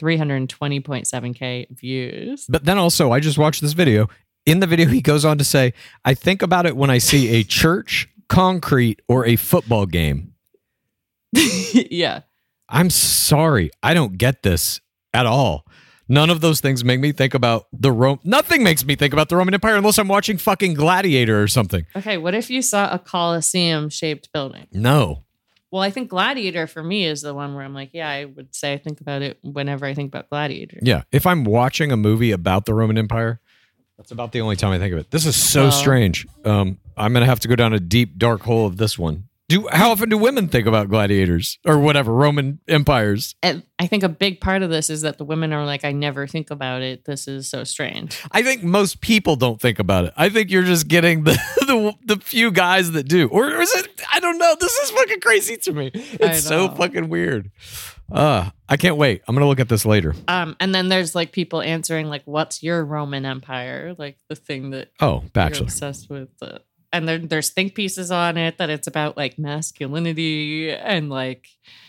320.7K views. But then also, I just watched this video. In the video, he goes on to say, I think about it when I see a church, concrete, or a football game. Yeah. I'm sorry. I don't get this at all. None of those things make me think about nothing makes me think about the Roman Empire unless I'm watching fucking Gladiator or something. Okay, what if you saw a Colosseum-shaped building? No. Well, I think Gladiator for me is the one where I'm like, yeah, I would say I think about it whenever I think about Gladiator. Yeah. If I'm watching a movie about the Roman Empire, that's about the only time I think of it. This is so strange. I'm going to have to go down a deep, dark hole of this one. How often do women think about gladiators or whatever, Roman empires? And I think a big part of this is that the women are like, I never think about it. This is so strange. I think most people don't think about it. I think you're just getting the few guys that do. Or is it? I don't know. This is fucking crazy to me. It's so fucking weird. I can't wait. I'm going to look at this later. And then there's like people answering like, what's your Roman Empire? Like the thing that Bachelor. you're obsessed with. And there's think pieces on it that it's about like masculinity and like,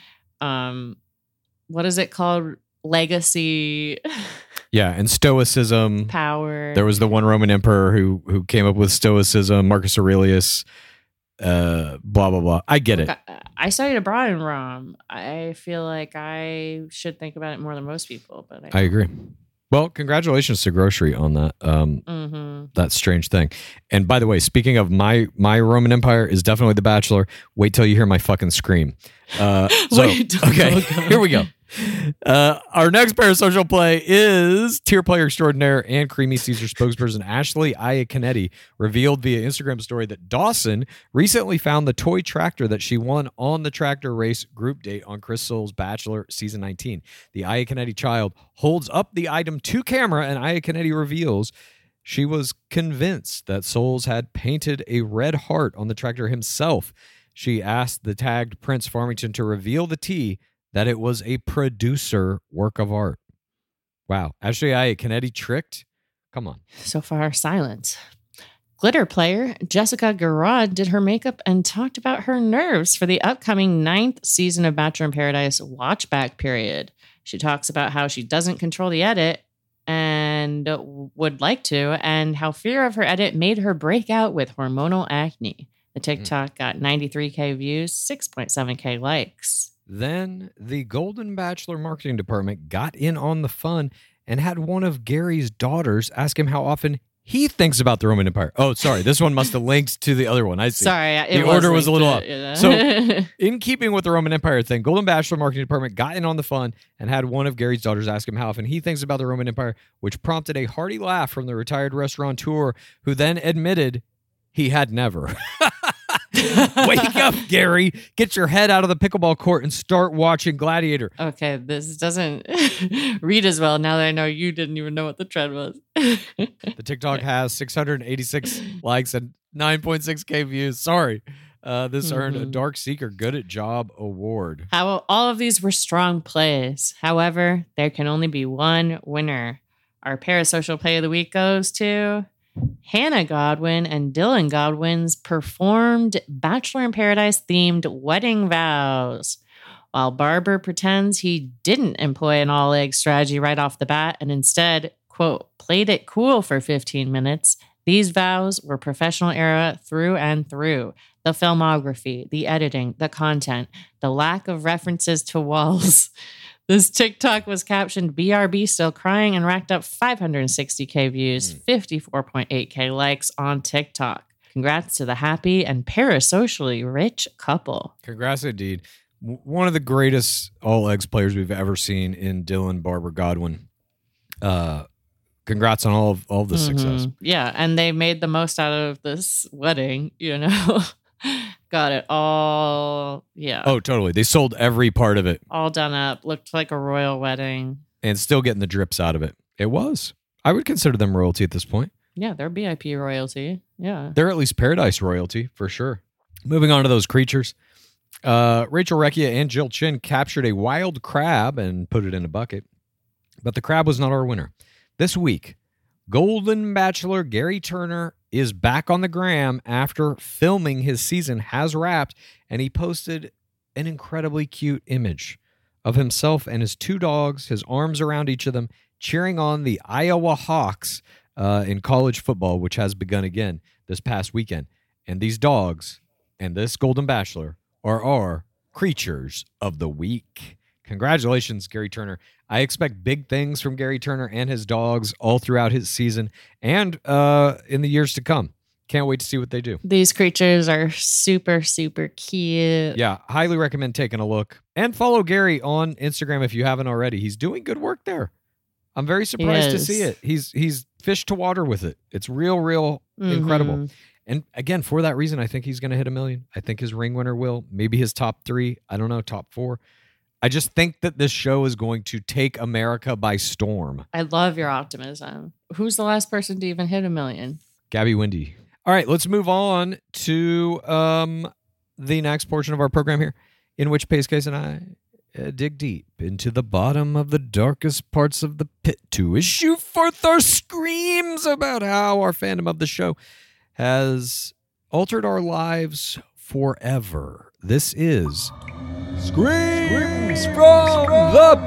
what is it called? Legacy. Yeah, and stoicism. Power. There was the one Roman emperor who came up with stoicism, Marcus Aurelius, blah, blah, blah. I get it. I studied abroad in Rome. I feel like I should think about it more than most people, but I agree. Well, congratulations to Grocery on that that strange thing. And by the way, speaking of my Roman Empire is definitely The Bachelor. Wait till you hear my fucking scream. Here we go. Our next parasocial play is tier player extraordinaire and Creamy Caesar spokesperson Ashley Iaconetti revealed via Instagram story that Dawson recently found the toy tractor that she won on the tractor race group date on Chris Soules' Bachelor season 19. The Iaconetti child holds up the item to camera, and Iaconetti reveals she was convinced that Soules had painted a red heart on the tractor himself. She asked the tagged Prince Farmington to reveal the tea that it was a producer work of art. Wow. Ashley Iaconetti tricked Come on. So far, silence. Glitter player Jessica Garrod did her makeup and talked about her nerves for the upcoming 9th season of Bachelor in Paradise watchback period. She talks about how she doesn't control the edit and would like to, and how fear of her edit made her break out with hormonal acne. The TikTok got 93K views, 6.7K likes. Then the Golden Bachelor marketing department got in on the fun and had one of Gary's daughters ask him how often he thinks about the Roman Empire. Oh, sorry. This one must have linked to the other one. I see. Sorry. The order was a little off. You know? So, in keeping with the Roman Empire thing, Golden Bachelor marketing department got in on the fun and had one of Gary's daughters ask him how often he thinks about the Roman Empire, which prompted a hearty laugh from the retired restaurateur, who then admitted he had never. Wake up, Gary. Get your head out of the pickleball court and start watching Gladiator. Okay, this doesn't read as well now that I know you didn't even know what the trend was. The TikTok has 686 likes and 9.6K views. Sorry. This earned a Dark Seeker Good at Job award. How all of these were strong plays. However, there can only be one winner. Our parasocial play of the week goes to Hannah Godwin and Dylan Godwin's performed Bachelor in Paradise themed wedding vows. While Barber pretends he didn't employ an all-egg strategy right off the bat and instead, quote, played it cool for 15 minutes, these vows were professional era through and through. The filmography, the editing, the content, the lack of references to walls. This TikTok was captioned BRB still crying and racked up 560K views, 54.8K likes on TikTok. Congrats to the happy and parasocially rich couple. Congrats indeed. One of the greatest all eggs players we've ever seen in Dylan Barber Godwin. Congrats on all of the success. Yeah, and they made the most out of this wedding, you know. Got it all, yeah. Oh, totally. They sold every part of it. All done up. Looked like a royal wedding. And still getting the drips out of it. It was. I would consider them royalty at this point. Yeah, they're VIP royalty. Yeah. They're at least Paradise royalty, for sure. Moving on to those creatures. Rachel Recchia and Jill Chin captured a wild crab and put it in a bucket. But the crab was not our winner. This week, Golden Bachelor Gary Turner is back on the gram after filming his season has wrapped, and he posted an incredibly cute image of himself and his two dogs, his arms around each of them, cheering on the Iowa Hawks in college football, which has begun again this past weekend. And these dogs and this Golden Bachelor are our creatures of the week. Congratulations, Gary Turner. I expect big things from Gary Turner and his dogs all throughout his season and in the years to come. Can't wait to see what they do. These creatures are super, super cute. Yeah, highly recommend taking a look. And follow Gary on Instagram if you haven't already. He's doing good work there. I'm very surprised to see it. He's fish to water with it. It's real incredible. And again, for that reason, I think he's going to hit 1 million. I think his ring winner will. Maybe his top 3. I don't know, top 4. I just think that this show is going to take America by storm. I love your optimism. Who's the last person to even hit 1 million? Gabby Windy. All right, let's move on to the next portion of our program here, in which Pace Case and I dig deep into the bottom of the darkest parts of the pit to issue forth our screams about how our fandom of the show has altered our lives forever. This is Screams from the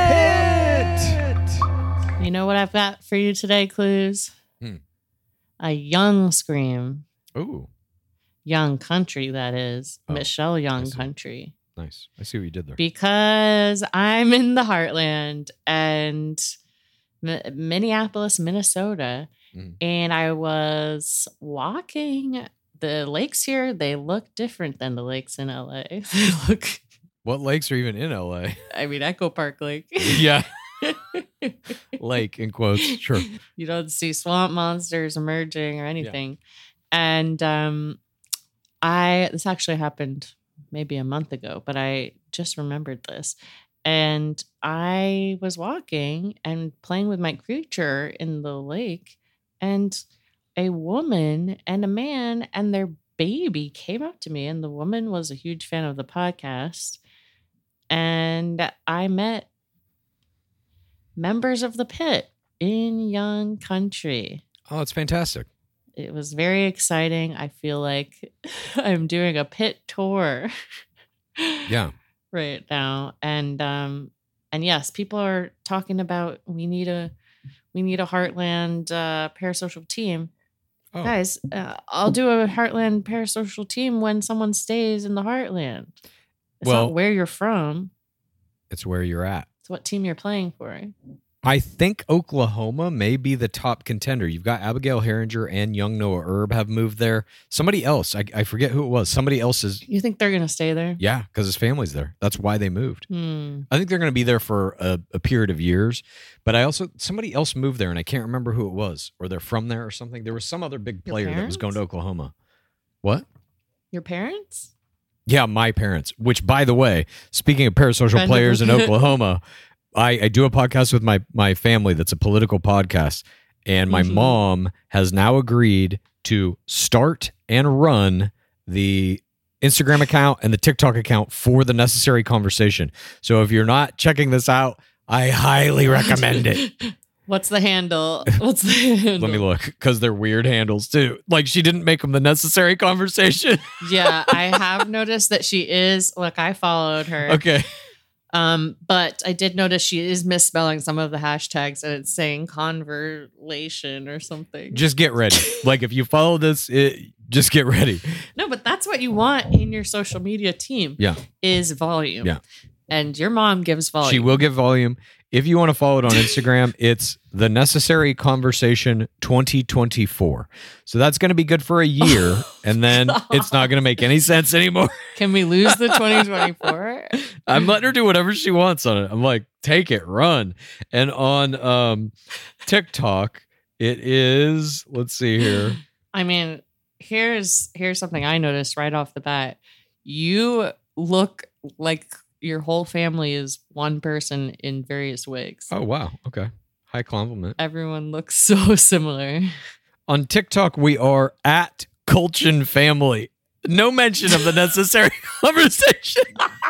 Pit. You know what I've got for you today, Clues? A young scream. Ooh. Young country, that is. Oh, Michelle Young Country. Nice. I see what you did there. Because I'm in the heartland and Minneapolis, Minnesota. And I was walking. The lakes here, they look different than the lakes in LA. They look. What lakes are even in LA? I mean, Echo Park Lake. Yeah. Lake in quotes. Sure. You don't see swamp monsters emerging or anything. Yeah. And this actually happened maybe a month ago, but I just remembered this. And I was walking and playing with my creature in the lake, and a woman and a man and their baby came up to me, and the woman was a huge fan of the podcast. And I met members of the pit in Young Country. Oh, it's fantastic. It was very exciting. I feel like I'm doing a pit tour Yeah. right now. And yes, people are talking about we need a Heartland parasocial team. Oh. Guys, I'll do a Heartland parasocial team when someone stays in the Heartland. It's not where you're from. It's where you're at. It's what team you're playing for. I think Oklahoma may be the top contender. You've got Abigail Herringer and young Noah Erb have moved there. Somebody else, I forget who it was. Somebody else is. You think they're going to stay there? Yeah, because his family's there. That's why they moved. Hmm. I think they're going to be there for a period of years. But somebody else moved there, and I can't remember who it was, or they're from there or something. There was some other big Your player that was parents? going to Oklahoma. What? Your parents? Yeah, my parents. Which, by the way, speaking of parasocial Friend of players the- in Oklahoma, I do a podcast with my family that's a political podcast, and my mom has now agreed to start and run the Instagram account and the TikTok account for the Necessary Conversation. So if you're not checking this out, I highly recommend it. What's the handle? What's the handle? Let me look, because they're weird handles too. Like, she didn't make them the Necessary Conversation. Yeah, I have noticed that she is. Look, I followed her. Okay. But I did notice she is misspelling some of the hashtags and it's saying conversation or something. Just get ready. Like, if you follow this, just get ready. No, but that's what you want in your social media team. Yeah. Is volume. Yeah. And your mom gives volume. She will give volume. If you want to follow it on Instagram, it's the Necessary Conversation 2024. So that's going to be good for a year, and then it's not going to make any sense anymore. Can we lose the 2024? I'm letting her do whatever she wants on it. I'm like, take it, run. And on TikTok, it is, let's see here. I mean, here's something I noticed right off the bat. You look like your whole family is one person in various wigs. Oh, wow. Okay. High compliment. Everyone looks so similar. On TikTok, we are at Colchin Family. No mention of the Necessary Conversation.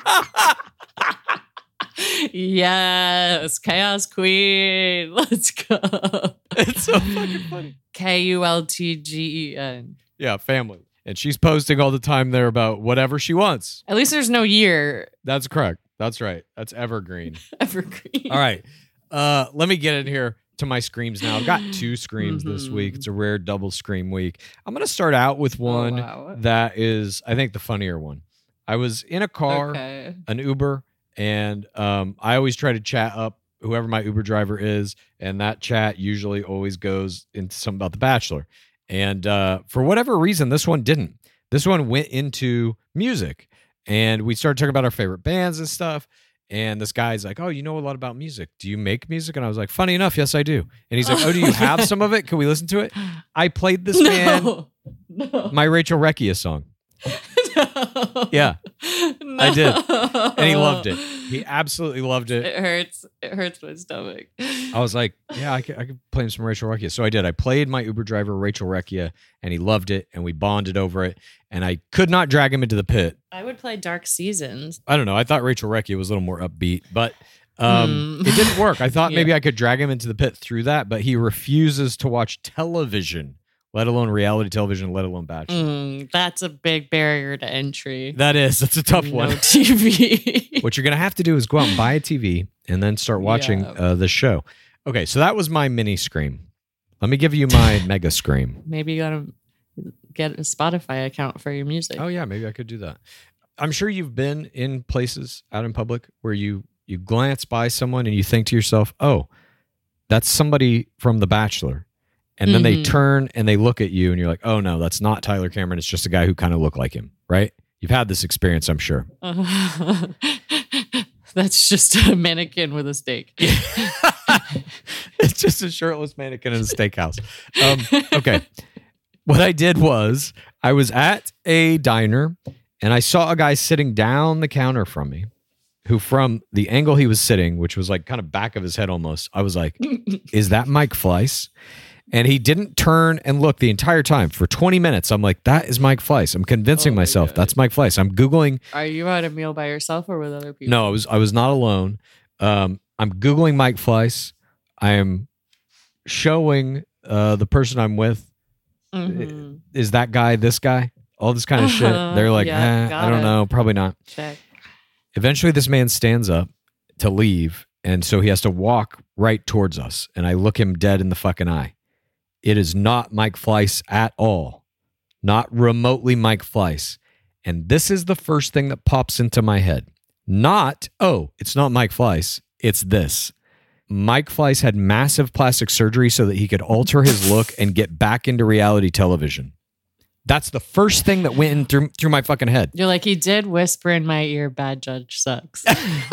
Yes, Chaos Queen. Let's go. It's so fucking funny. KULTGEN. Yeah, family. And she's posting all the time there about whatever she wants. At least there's no year. That's correct. That's right. That's evergreen. Evergreen. All right. Let me get in here to my screams now. I've got 2 screams this week. It's a rare double scream week. I'm going to start out with one that is, I think, the funnier one. I was in a car, an Uber, and I always try to chat up whoever my Uber driver is, and that chat usually always goes into something about The Bachelor. And for whatever reason, this one didn't. This one went into music, and we started talking about our favorite bands and stuff. And this guy's like, "Oh, you know a lot about music. Do you make music?" And I was like, "Funny enough, yes, I do." And he's like, "Oh, do you have some of it? Can we listen to it?" I played this man my Rachel Recchia song. Yeah, I did, and he loved it. He absolutely loved it. It hurts my stomach. I was like, yeah, I could play him some Rachel Recchia. So I did. I played my Uber driver, Rachel Recchia, and he loved it, and we bonded over it, and I could not drag him into the pit. I would play Dark Seasons. I don't know. I thought Rachel Recchia was a little more upbeat, but it didn't work. I thought maybe I could drag him into the pit through that, but he refuses to watch television, let alone reality television, let alone Bachelor. That's a big barrier to entry. That is. That's a tough one. TV. What you're going to have to do is go out and buy a TV and then start watching the show. Okay, so that was my mini scream. Let me give you my mega scream. Maybe you got to get a Spotify account for your music. Oh, yeah, maybe I could do that. I'm sure you've been in places out in public where you glance by someone and you think to yourself, oh, that's somebody from The Bachelor. And then they turn and they look at you and you're like, oh, no, that's not Tyler Cameron. It's just a guy who kind of looked like him, right? You've had this experience, I'm sure. That's just a mannequin with a steak. It's just a shirtless mannequin in a steakhouse. Okay. What I did was I was at a diner and I saw a guy sitting down the counter from me who, from the angle he was sitting, which was like kind of back of his head almost, I was like, is that Mike Fleiss? And he didn't turn and look the entire time. For 20 minutes, I'm like, that is Mike Fleiss. I'm convincing myself that's Mike Fleiss. I'm Googling. Are you at a meal by yourself or with other people? No, I was not alone. I'm Googling Mike Fleiss. I am showing the person I'm with, is that guy this guy? All this kind of shit. They're like, I don't know, probably not. Check. Eventually, this man stands up to leave, and so he has to walk right towards us, and I look him dead in the fucking eye. It is not Mike Fleiss at all. Not remotely Mike Fleiss. And this is the first thing that pops into my head. It's not Mike Fleiss. It's this. Mike Fleiss had massive plastic surgery so that he could alter his look and get back into reality television. That's the first thing that went in through my fucking head. You're like, he did whisper in my ear, "Bad Judge sucks."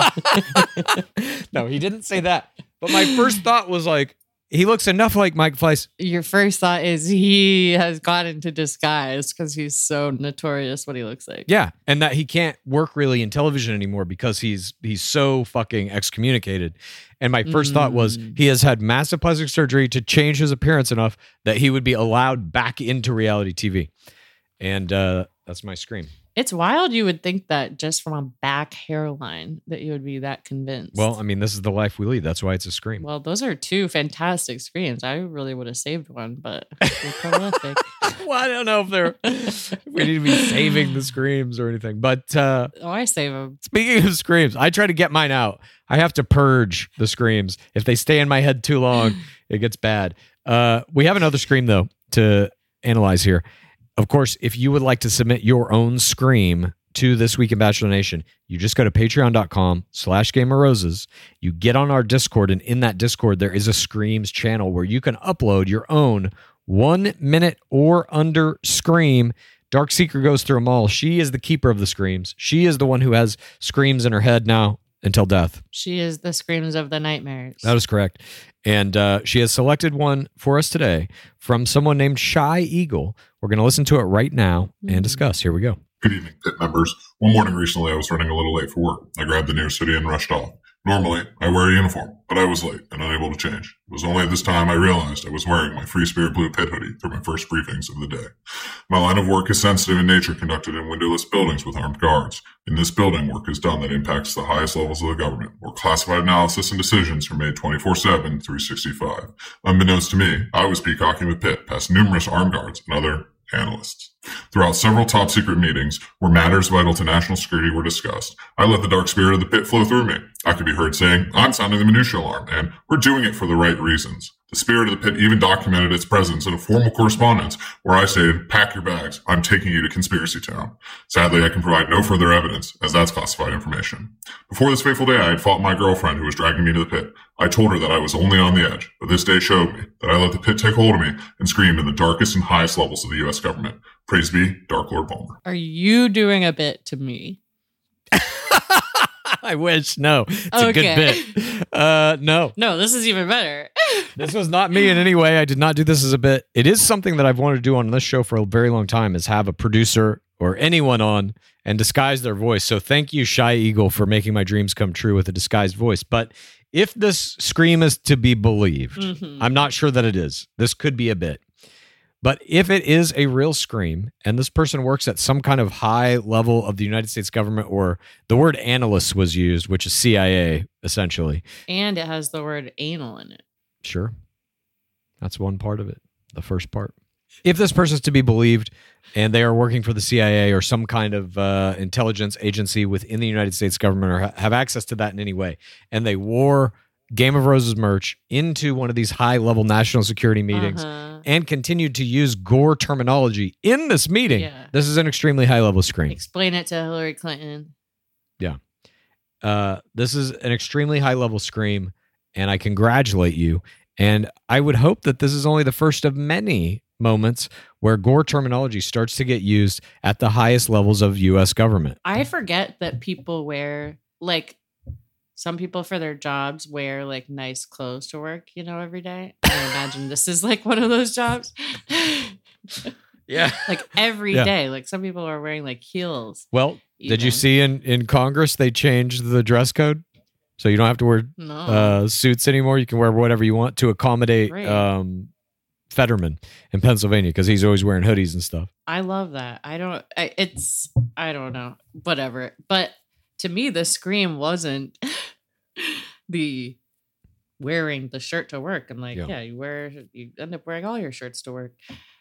No, he didn't say that. But my first thought was like, he looks enough like Mike Fleiss. Your first thought is he has got into disguise because he's so notorious what he looks like. Yeah, and that he can't work really in television anymore because he's so fucking excommunicated. And my first thought was he has had massive plastic surgery to change his appearance enough that he would be allowed back into reality TV. And that's my scream. It's wild you would think that just from a back hairline that you would be that convinced. Well, I mean, this is the life we lead. That's why it's a scream. Well, those are two fantastic screams. I really would have saved one, but they're prolific. Well, I don't know if we need to be saving the screams or anything. But I save them. Speaking of screams, I try to get mine out. I have to purge the screams. If they stay in my head too long, it gets bad. We have another scream, though, to analyze here. Of course, if you would like to submit your own scream to This Week in Bachelor Nation, you just go to patreon.com/GameOfRoses. You get on our Discord, and in that Discord, there is a Screams channel where you can upload your own 1 minute or under scream. Dark Seeker goes through them all. She is the keeper of the screams. She is the one who has screams in her head now until death. She is the screams of the nightmares. That is correct. And she has selected one for us today from someone named Shy Eagle. We're going to listen to it right now and discuss. Here we go. Good evening, pit members. One morning recently, I was running a little late for work. I grabbed the nearest hoodie and rushed off. Normally, I wear a uniform, but I was late and unable to change. It was only at this time I realized I was wearing my Free Spirit Blue pit hoodie through my first briefings of the day. My line of work is sensitive in nature, conducted in windowless buildings with armed guards. In this building, work is done that impacts the highest levels of the government, where classified analysis and decisions are made 24/7, 365. Unbeknownst to me, I was peacocking the pit past numerous armed guards and other analysts. Throughout several top secret meetings where matters vital to national security were discussed, I let the dark spirit of the pit flow through me. I could be heard saying, "I'm sounding the minutia alarm," and "we're doing it for the right reasons." The spirit of the pit even documented its presence in a formal correspondence where I stated, "Pack your bags. I'm taking you to Conspiracy Town." Sadly, I can provide no further evidence, as that's classified information. Before this fateful day, I had fought my girlfriend who was dragging me to the pit. I told her that I was only on the edge, but this day showed me that I let the pit take hold of me and screamed in the darkest and highest levels of the U.S. government. Praise be, Dark Lord Palmer. Are you doing a bit to me? I wish. No, it's a good bit. No. No, this is even better. This was not me in any way. I did not do this as a bit. It is something that I've wanted to do on this show for a very long time, is have a producer or anyone on and disguise their voice. So thank you, Shy Eagle, for making my dreams come true with a disguised voice. But if this scream is to be believed, I'm not sure that it is. This could be a bit. But if it is a real scream and this person works at some kind of high level of the United States government, or the word analyst was used, which is CIA, essentially. And it has the word anal in it. Sure. That's one part of it, the first part. If this person is to be believed and they are working for the CIA or some kind of intelligence agency within the United States government, or have access to that in any way, and they wore Game of Roses merch into one of these high-level national security meetings and continued to use gore terminology in this meeting, this is an extremely high-level scream. Explain it to Hillary Clinton. Yeah. This is an extremely high-level scream, and I congratulate you. And I would hope that this is only the first of many moments where gore terminology starts to get used at the highest levels of U.S. government. I forget that people wear, like, some people for their jobs wear like nice clothes to work, every day. I imagine this is like one of those jobs. Yeah. Like every day. Like some people are wearing like heels. Well, did you see in Congress they changed the dress code? So you don't have to wear suits anymore. You can wear whatever you want to accommodate Fetterman in Pennsylvania, because he's always wearing hoodies and stuff. I love that. I don't know. Whatever. But to me, the scream wasn't the wearing the shirt to work. I'm like, Yeah. you end up wearing all your shirts to work.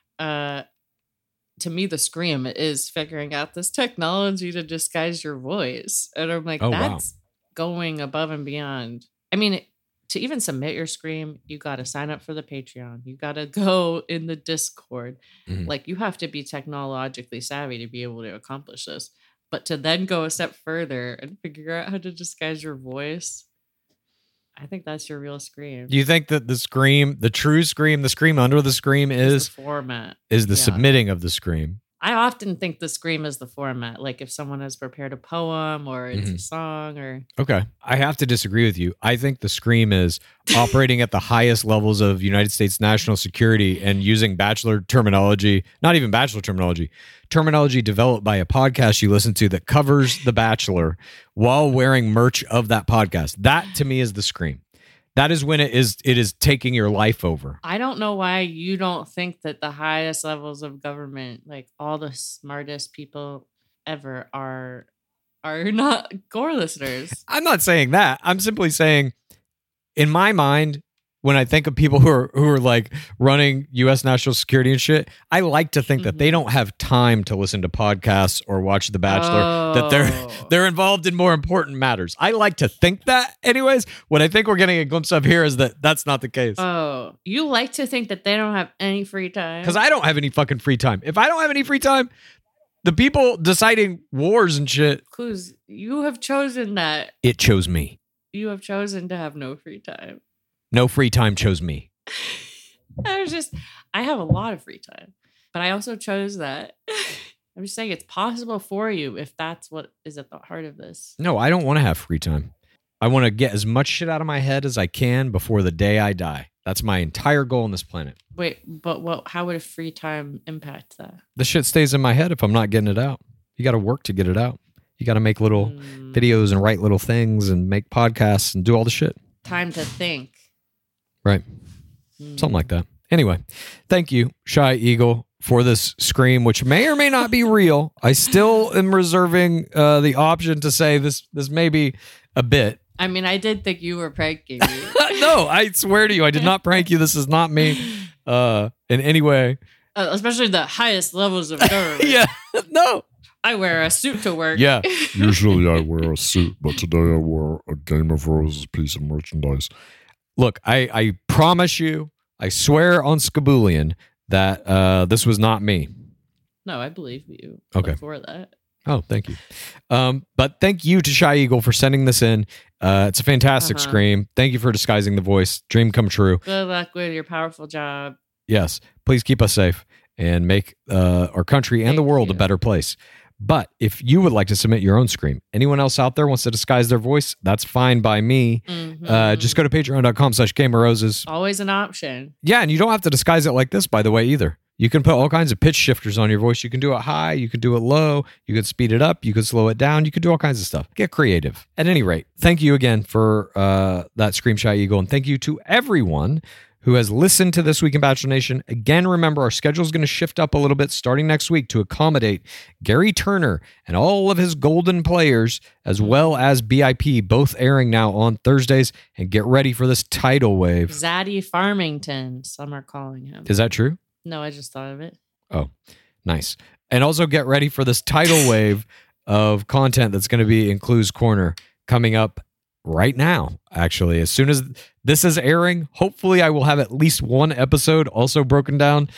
To me, the scream is figuring out this technology to disguise your voice. And I'm like, Oh, wow. that's going above and beyond. I mean, to even submit your scream, you got to sign up for the Patreon. You got to go in the Discord. Mhm. Like, you have to be technologically savvy to be able to accomplish this. But to then go a step further and figure out how to disguise your voice, I think that's your real scream. Do you think that the scream, the true scream, the scream under the scream It's the format. is the Yeah. submitting of the scream? I often think the scream is the format. Like if someone has prepared a poem or it's a song or Okay. I have to disagree with you. I think the scream is operating at the highest levels of United States national security and using bachelor terminology, not even bachelor terminology developed by a podcast you listen to that covers The Bachelor while wearing merch of that podcast. That to me is the scream. That is when it is taking your life over. I don't know why you don't think that the highest levels of government, like all the smartest people ever are not Gore listeners. I'm not saying that. I'm simply saying, in my mind, when I think of people who are like running U.S. national security and shit, I like to think that they don't have time to listen to podcasts or watch The Bachelor. That they're involved in more important matters. I like to think that, anyways. What I think we're getting a glimpse of here is that that's not the case. Oh, you like to think that they don't have any free time? Because I don't have any fucking free time. If I don't have any free time, the people deciding wars and shit, Clues, you have chosen that. it chose me. You have chosen to have no free time. No free time chose me. I have a lot of free time, but I also chose that. I'm just saying it's possible for you if that's what is at the heart of this. No, I don't want to have free time. I want to get as much shit out of my head as I can before the day I die. That's my entire goal on this planet. Wait, but how would a free time impact that? The shit stays in my head if I'm not getting it out. You got to work to get it out. You got to make little videos and write little things and make podcasts and do all the shit. Time to think. Right. Something like that. Anyway, thank you, Shy Eagle, for this scream, which may or may not be real. I still am reserving the option to say this may be a bit. I mean, I did think you were pranking me. No, I swear to you, I did not prank you. This is not me in any way. Especially the highest levels of government. Yeah, no. I wear a suit to work. Yeah. Usually I wear a suit, but today I wore a Game of Roses piece of merchandise. Look, I promise you, I swear on Skabulian that this was not me. No, I believe you. Okay. Before that. Oh, thank you. But thank you to Shy Eagle for sending this in. It's a fantastic scream. Thank you for disguising the voice. Dream come true. Good luck with your powerful job. Yes. Please keep us safe and make our country and the world a better place. But if you would like to submit your own scream, anyone else out there wants to disguise their voice, that's fine by me. Just go to patreon.com/GameOfRoses. Always an option. Yeah, and you don't have to disguise it like this, by the way, either. You can put all kinds of pitch shifters on your voice. You can do it high. You can do it low. You can speed it up. You can slow it down. You can do all kinds of stuff. Get creative. At any rate, thank you again for that Scream Shy Eagle. And thank you to everyone who has listened to This Week in Bachelor Nation. Again, remember, our schedule is going to shift up a little bit starting next week to accommodate Gary Turner and all of his golden players, as well as BIP, both airing now on Thursdays. And get ready for this tidal wave. Zaddy Farmington, some are calling him. Is that true? No, I just thought of it. Oh, nice. And also get ready for this tidal wave of content that's going to be in Clue's Corner coming up right now. Actually, as soon as this is airing, hopefully I will have at least one episode also broken down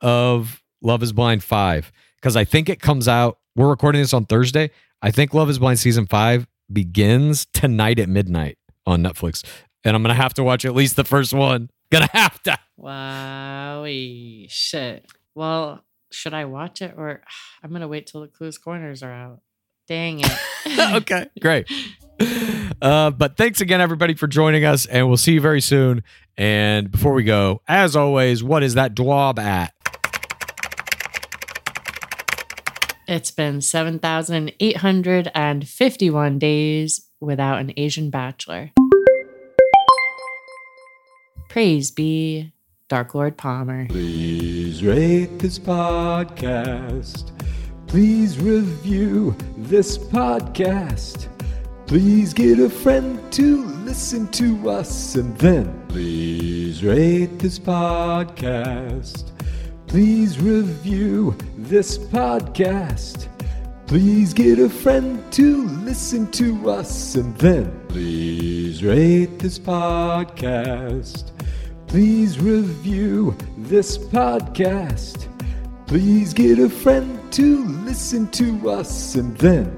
of Love is Blind 5, because I think it comes out, we're recording this on Thursday. I think Love is Blind season 5 begins tonight at midnight on Netflix. And I'm going to have to watch at least the first one. Gonna have to. Wowie. Shit. Well, should I watch it or I'm going to wait till the Clues Corners are out? Dang it. Okay, great. But thanks again, everybody, for joining us, and we'll see you very soon. And before we go, as always, what is that dwab at? It's been 7,851 days without an Asian bachelor. Praise be Dark Lord Palmer. Please rate this podcast. Please review this podcast. Please get a friend to listen to us, and then please rate this podcast. Please review this podcast. Please get a friend to listen to us, and then please rate this podcast. Please review this podcast. Please get a friend to listen to us, and then.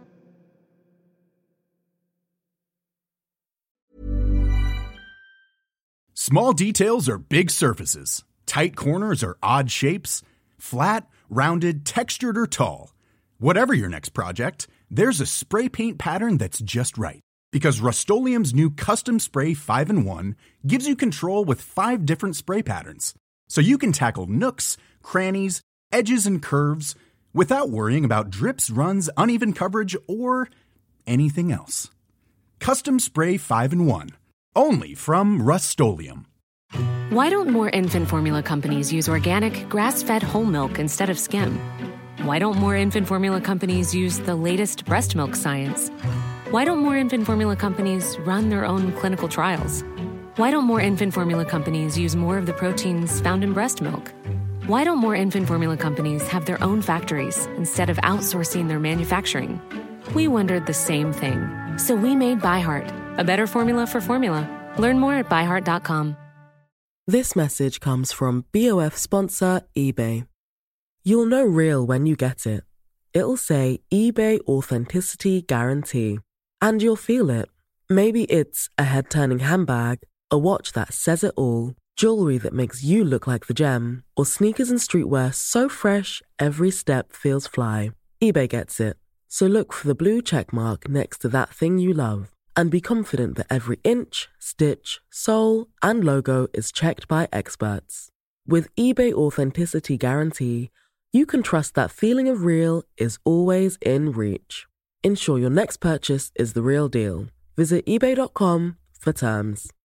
Small details are big surfaces. Tight corners are odd shapes. Flat, rounded, textured, or tall. Whatever your next project, there's a spray paint pattern that's just right. Because Rust-Oleum's new Custom Spray 5-in-1 gives you control with 5 different spray patterns. So you can tackle nooks, crannies, edges, and curves without worrying about drips, runs, uneven coverage, or anything else. Custom Spray 5-in-1. Only from Rust-Oleum. Why don't more infant formula companies use organic, grass-fed whole milk instead of skim? Why don't more infant formula companies use the latest breast milk science? Why don't more infant formula companies run their own clinical trials? Why don't more infant formula companies use more of the proteins found in breast milk? Why don't more infant formula companies have their own factories instead of outsourcing their manufacturing? We wondered the same thing. So we made ByHeart, a better formula for formula. Learn more at byheart.com. This message comes from BOF sponsor eBay. You'll know real when you get it. It'll say eBay Authenticity Guarantee. And you'll feel it. Maybe it's a head-turning handbag, a watch that says it all, jewelry that makes you look like the gem, or sneakers and streetwear so fresh every step feels fly. eBay gets it. So look for the blue check mark next to that thing you love. And be confident that every inch, stitch, sole, and logo is checked by experts. With eBay Authenticity Guarantee, you can trust that feeling of real is always in reach. Ensure your next purchase is the real deal. Visit eBay.com for terms.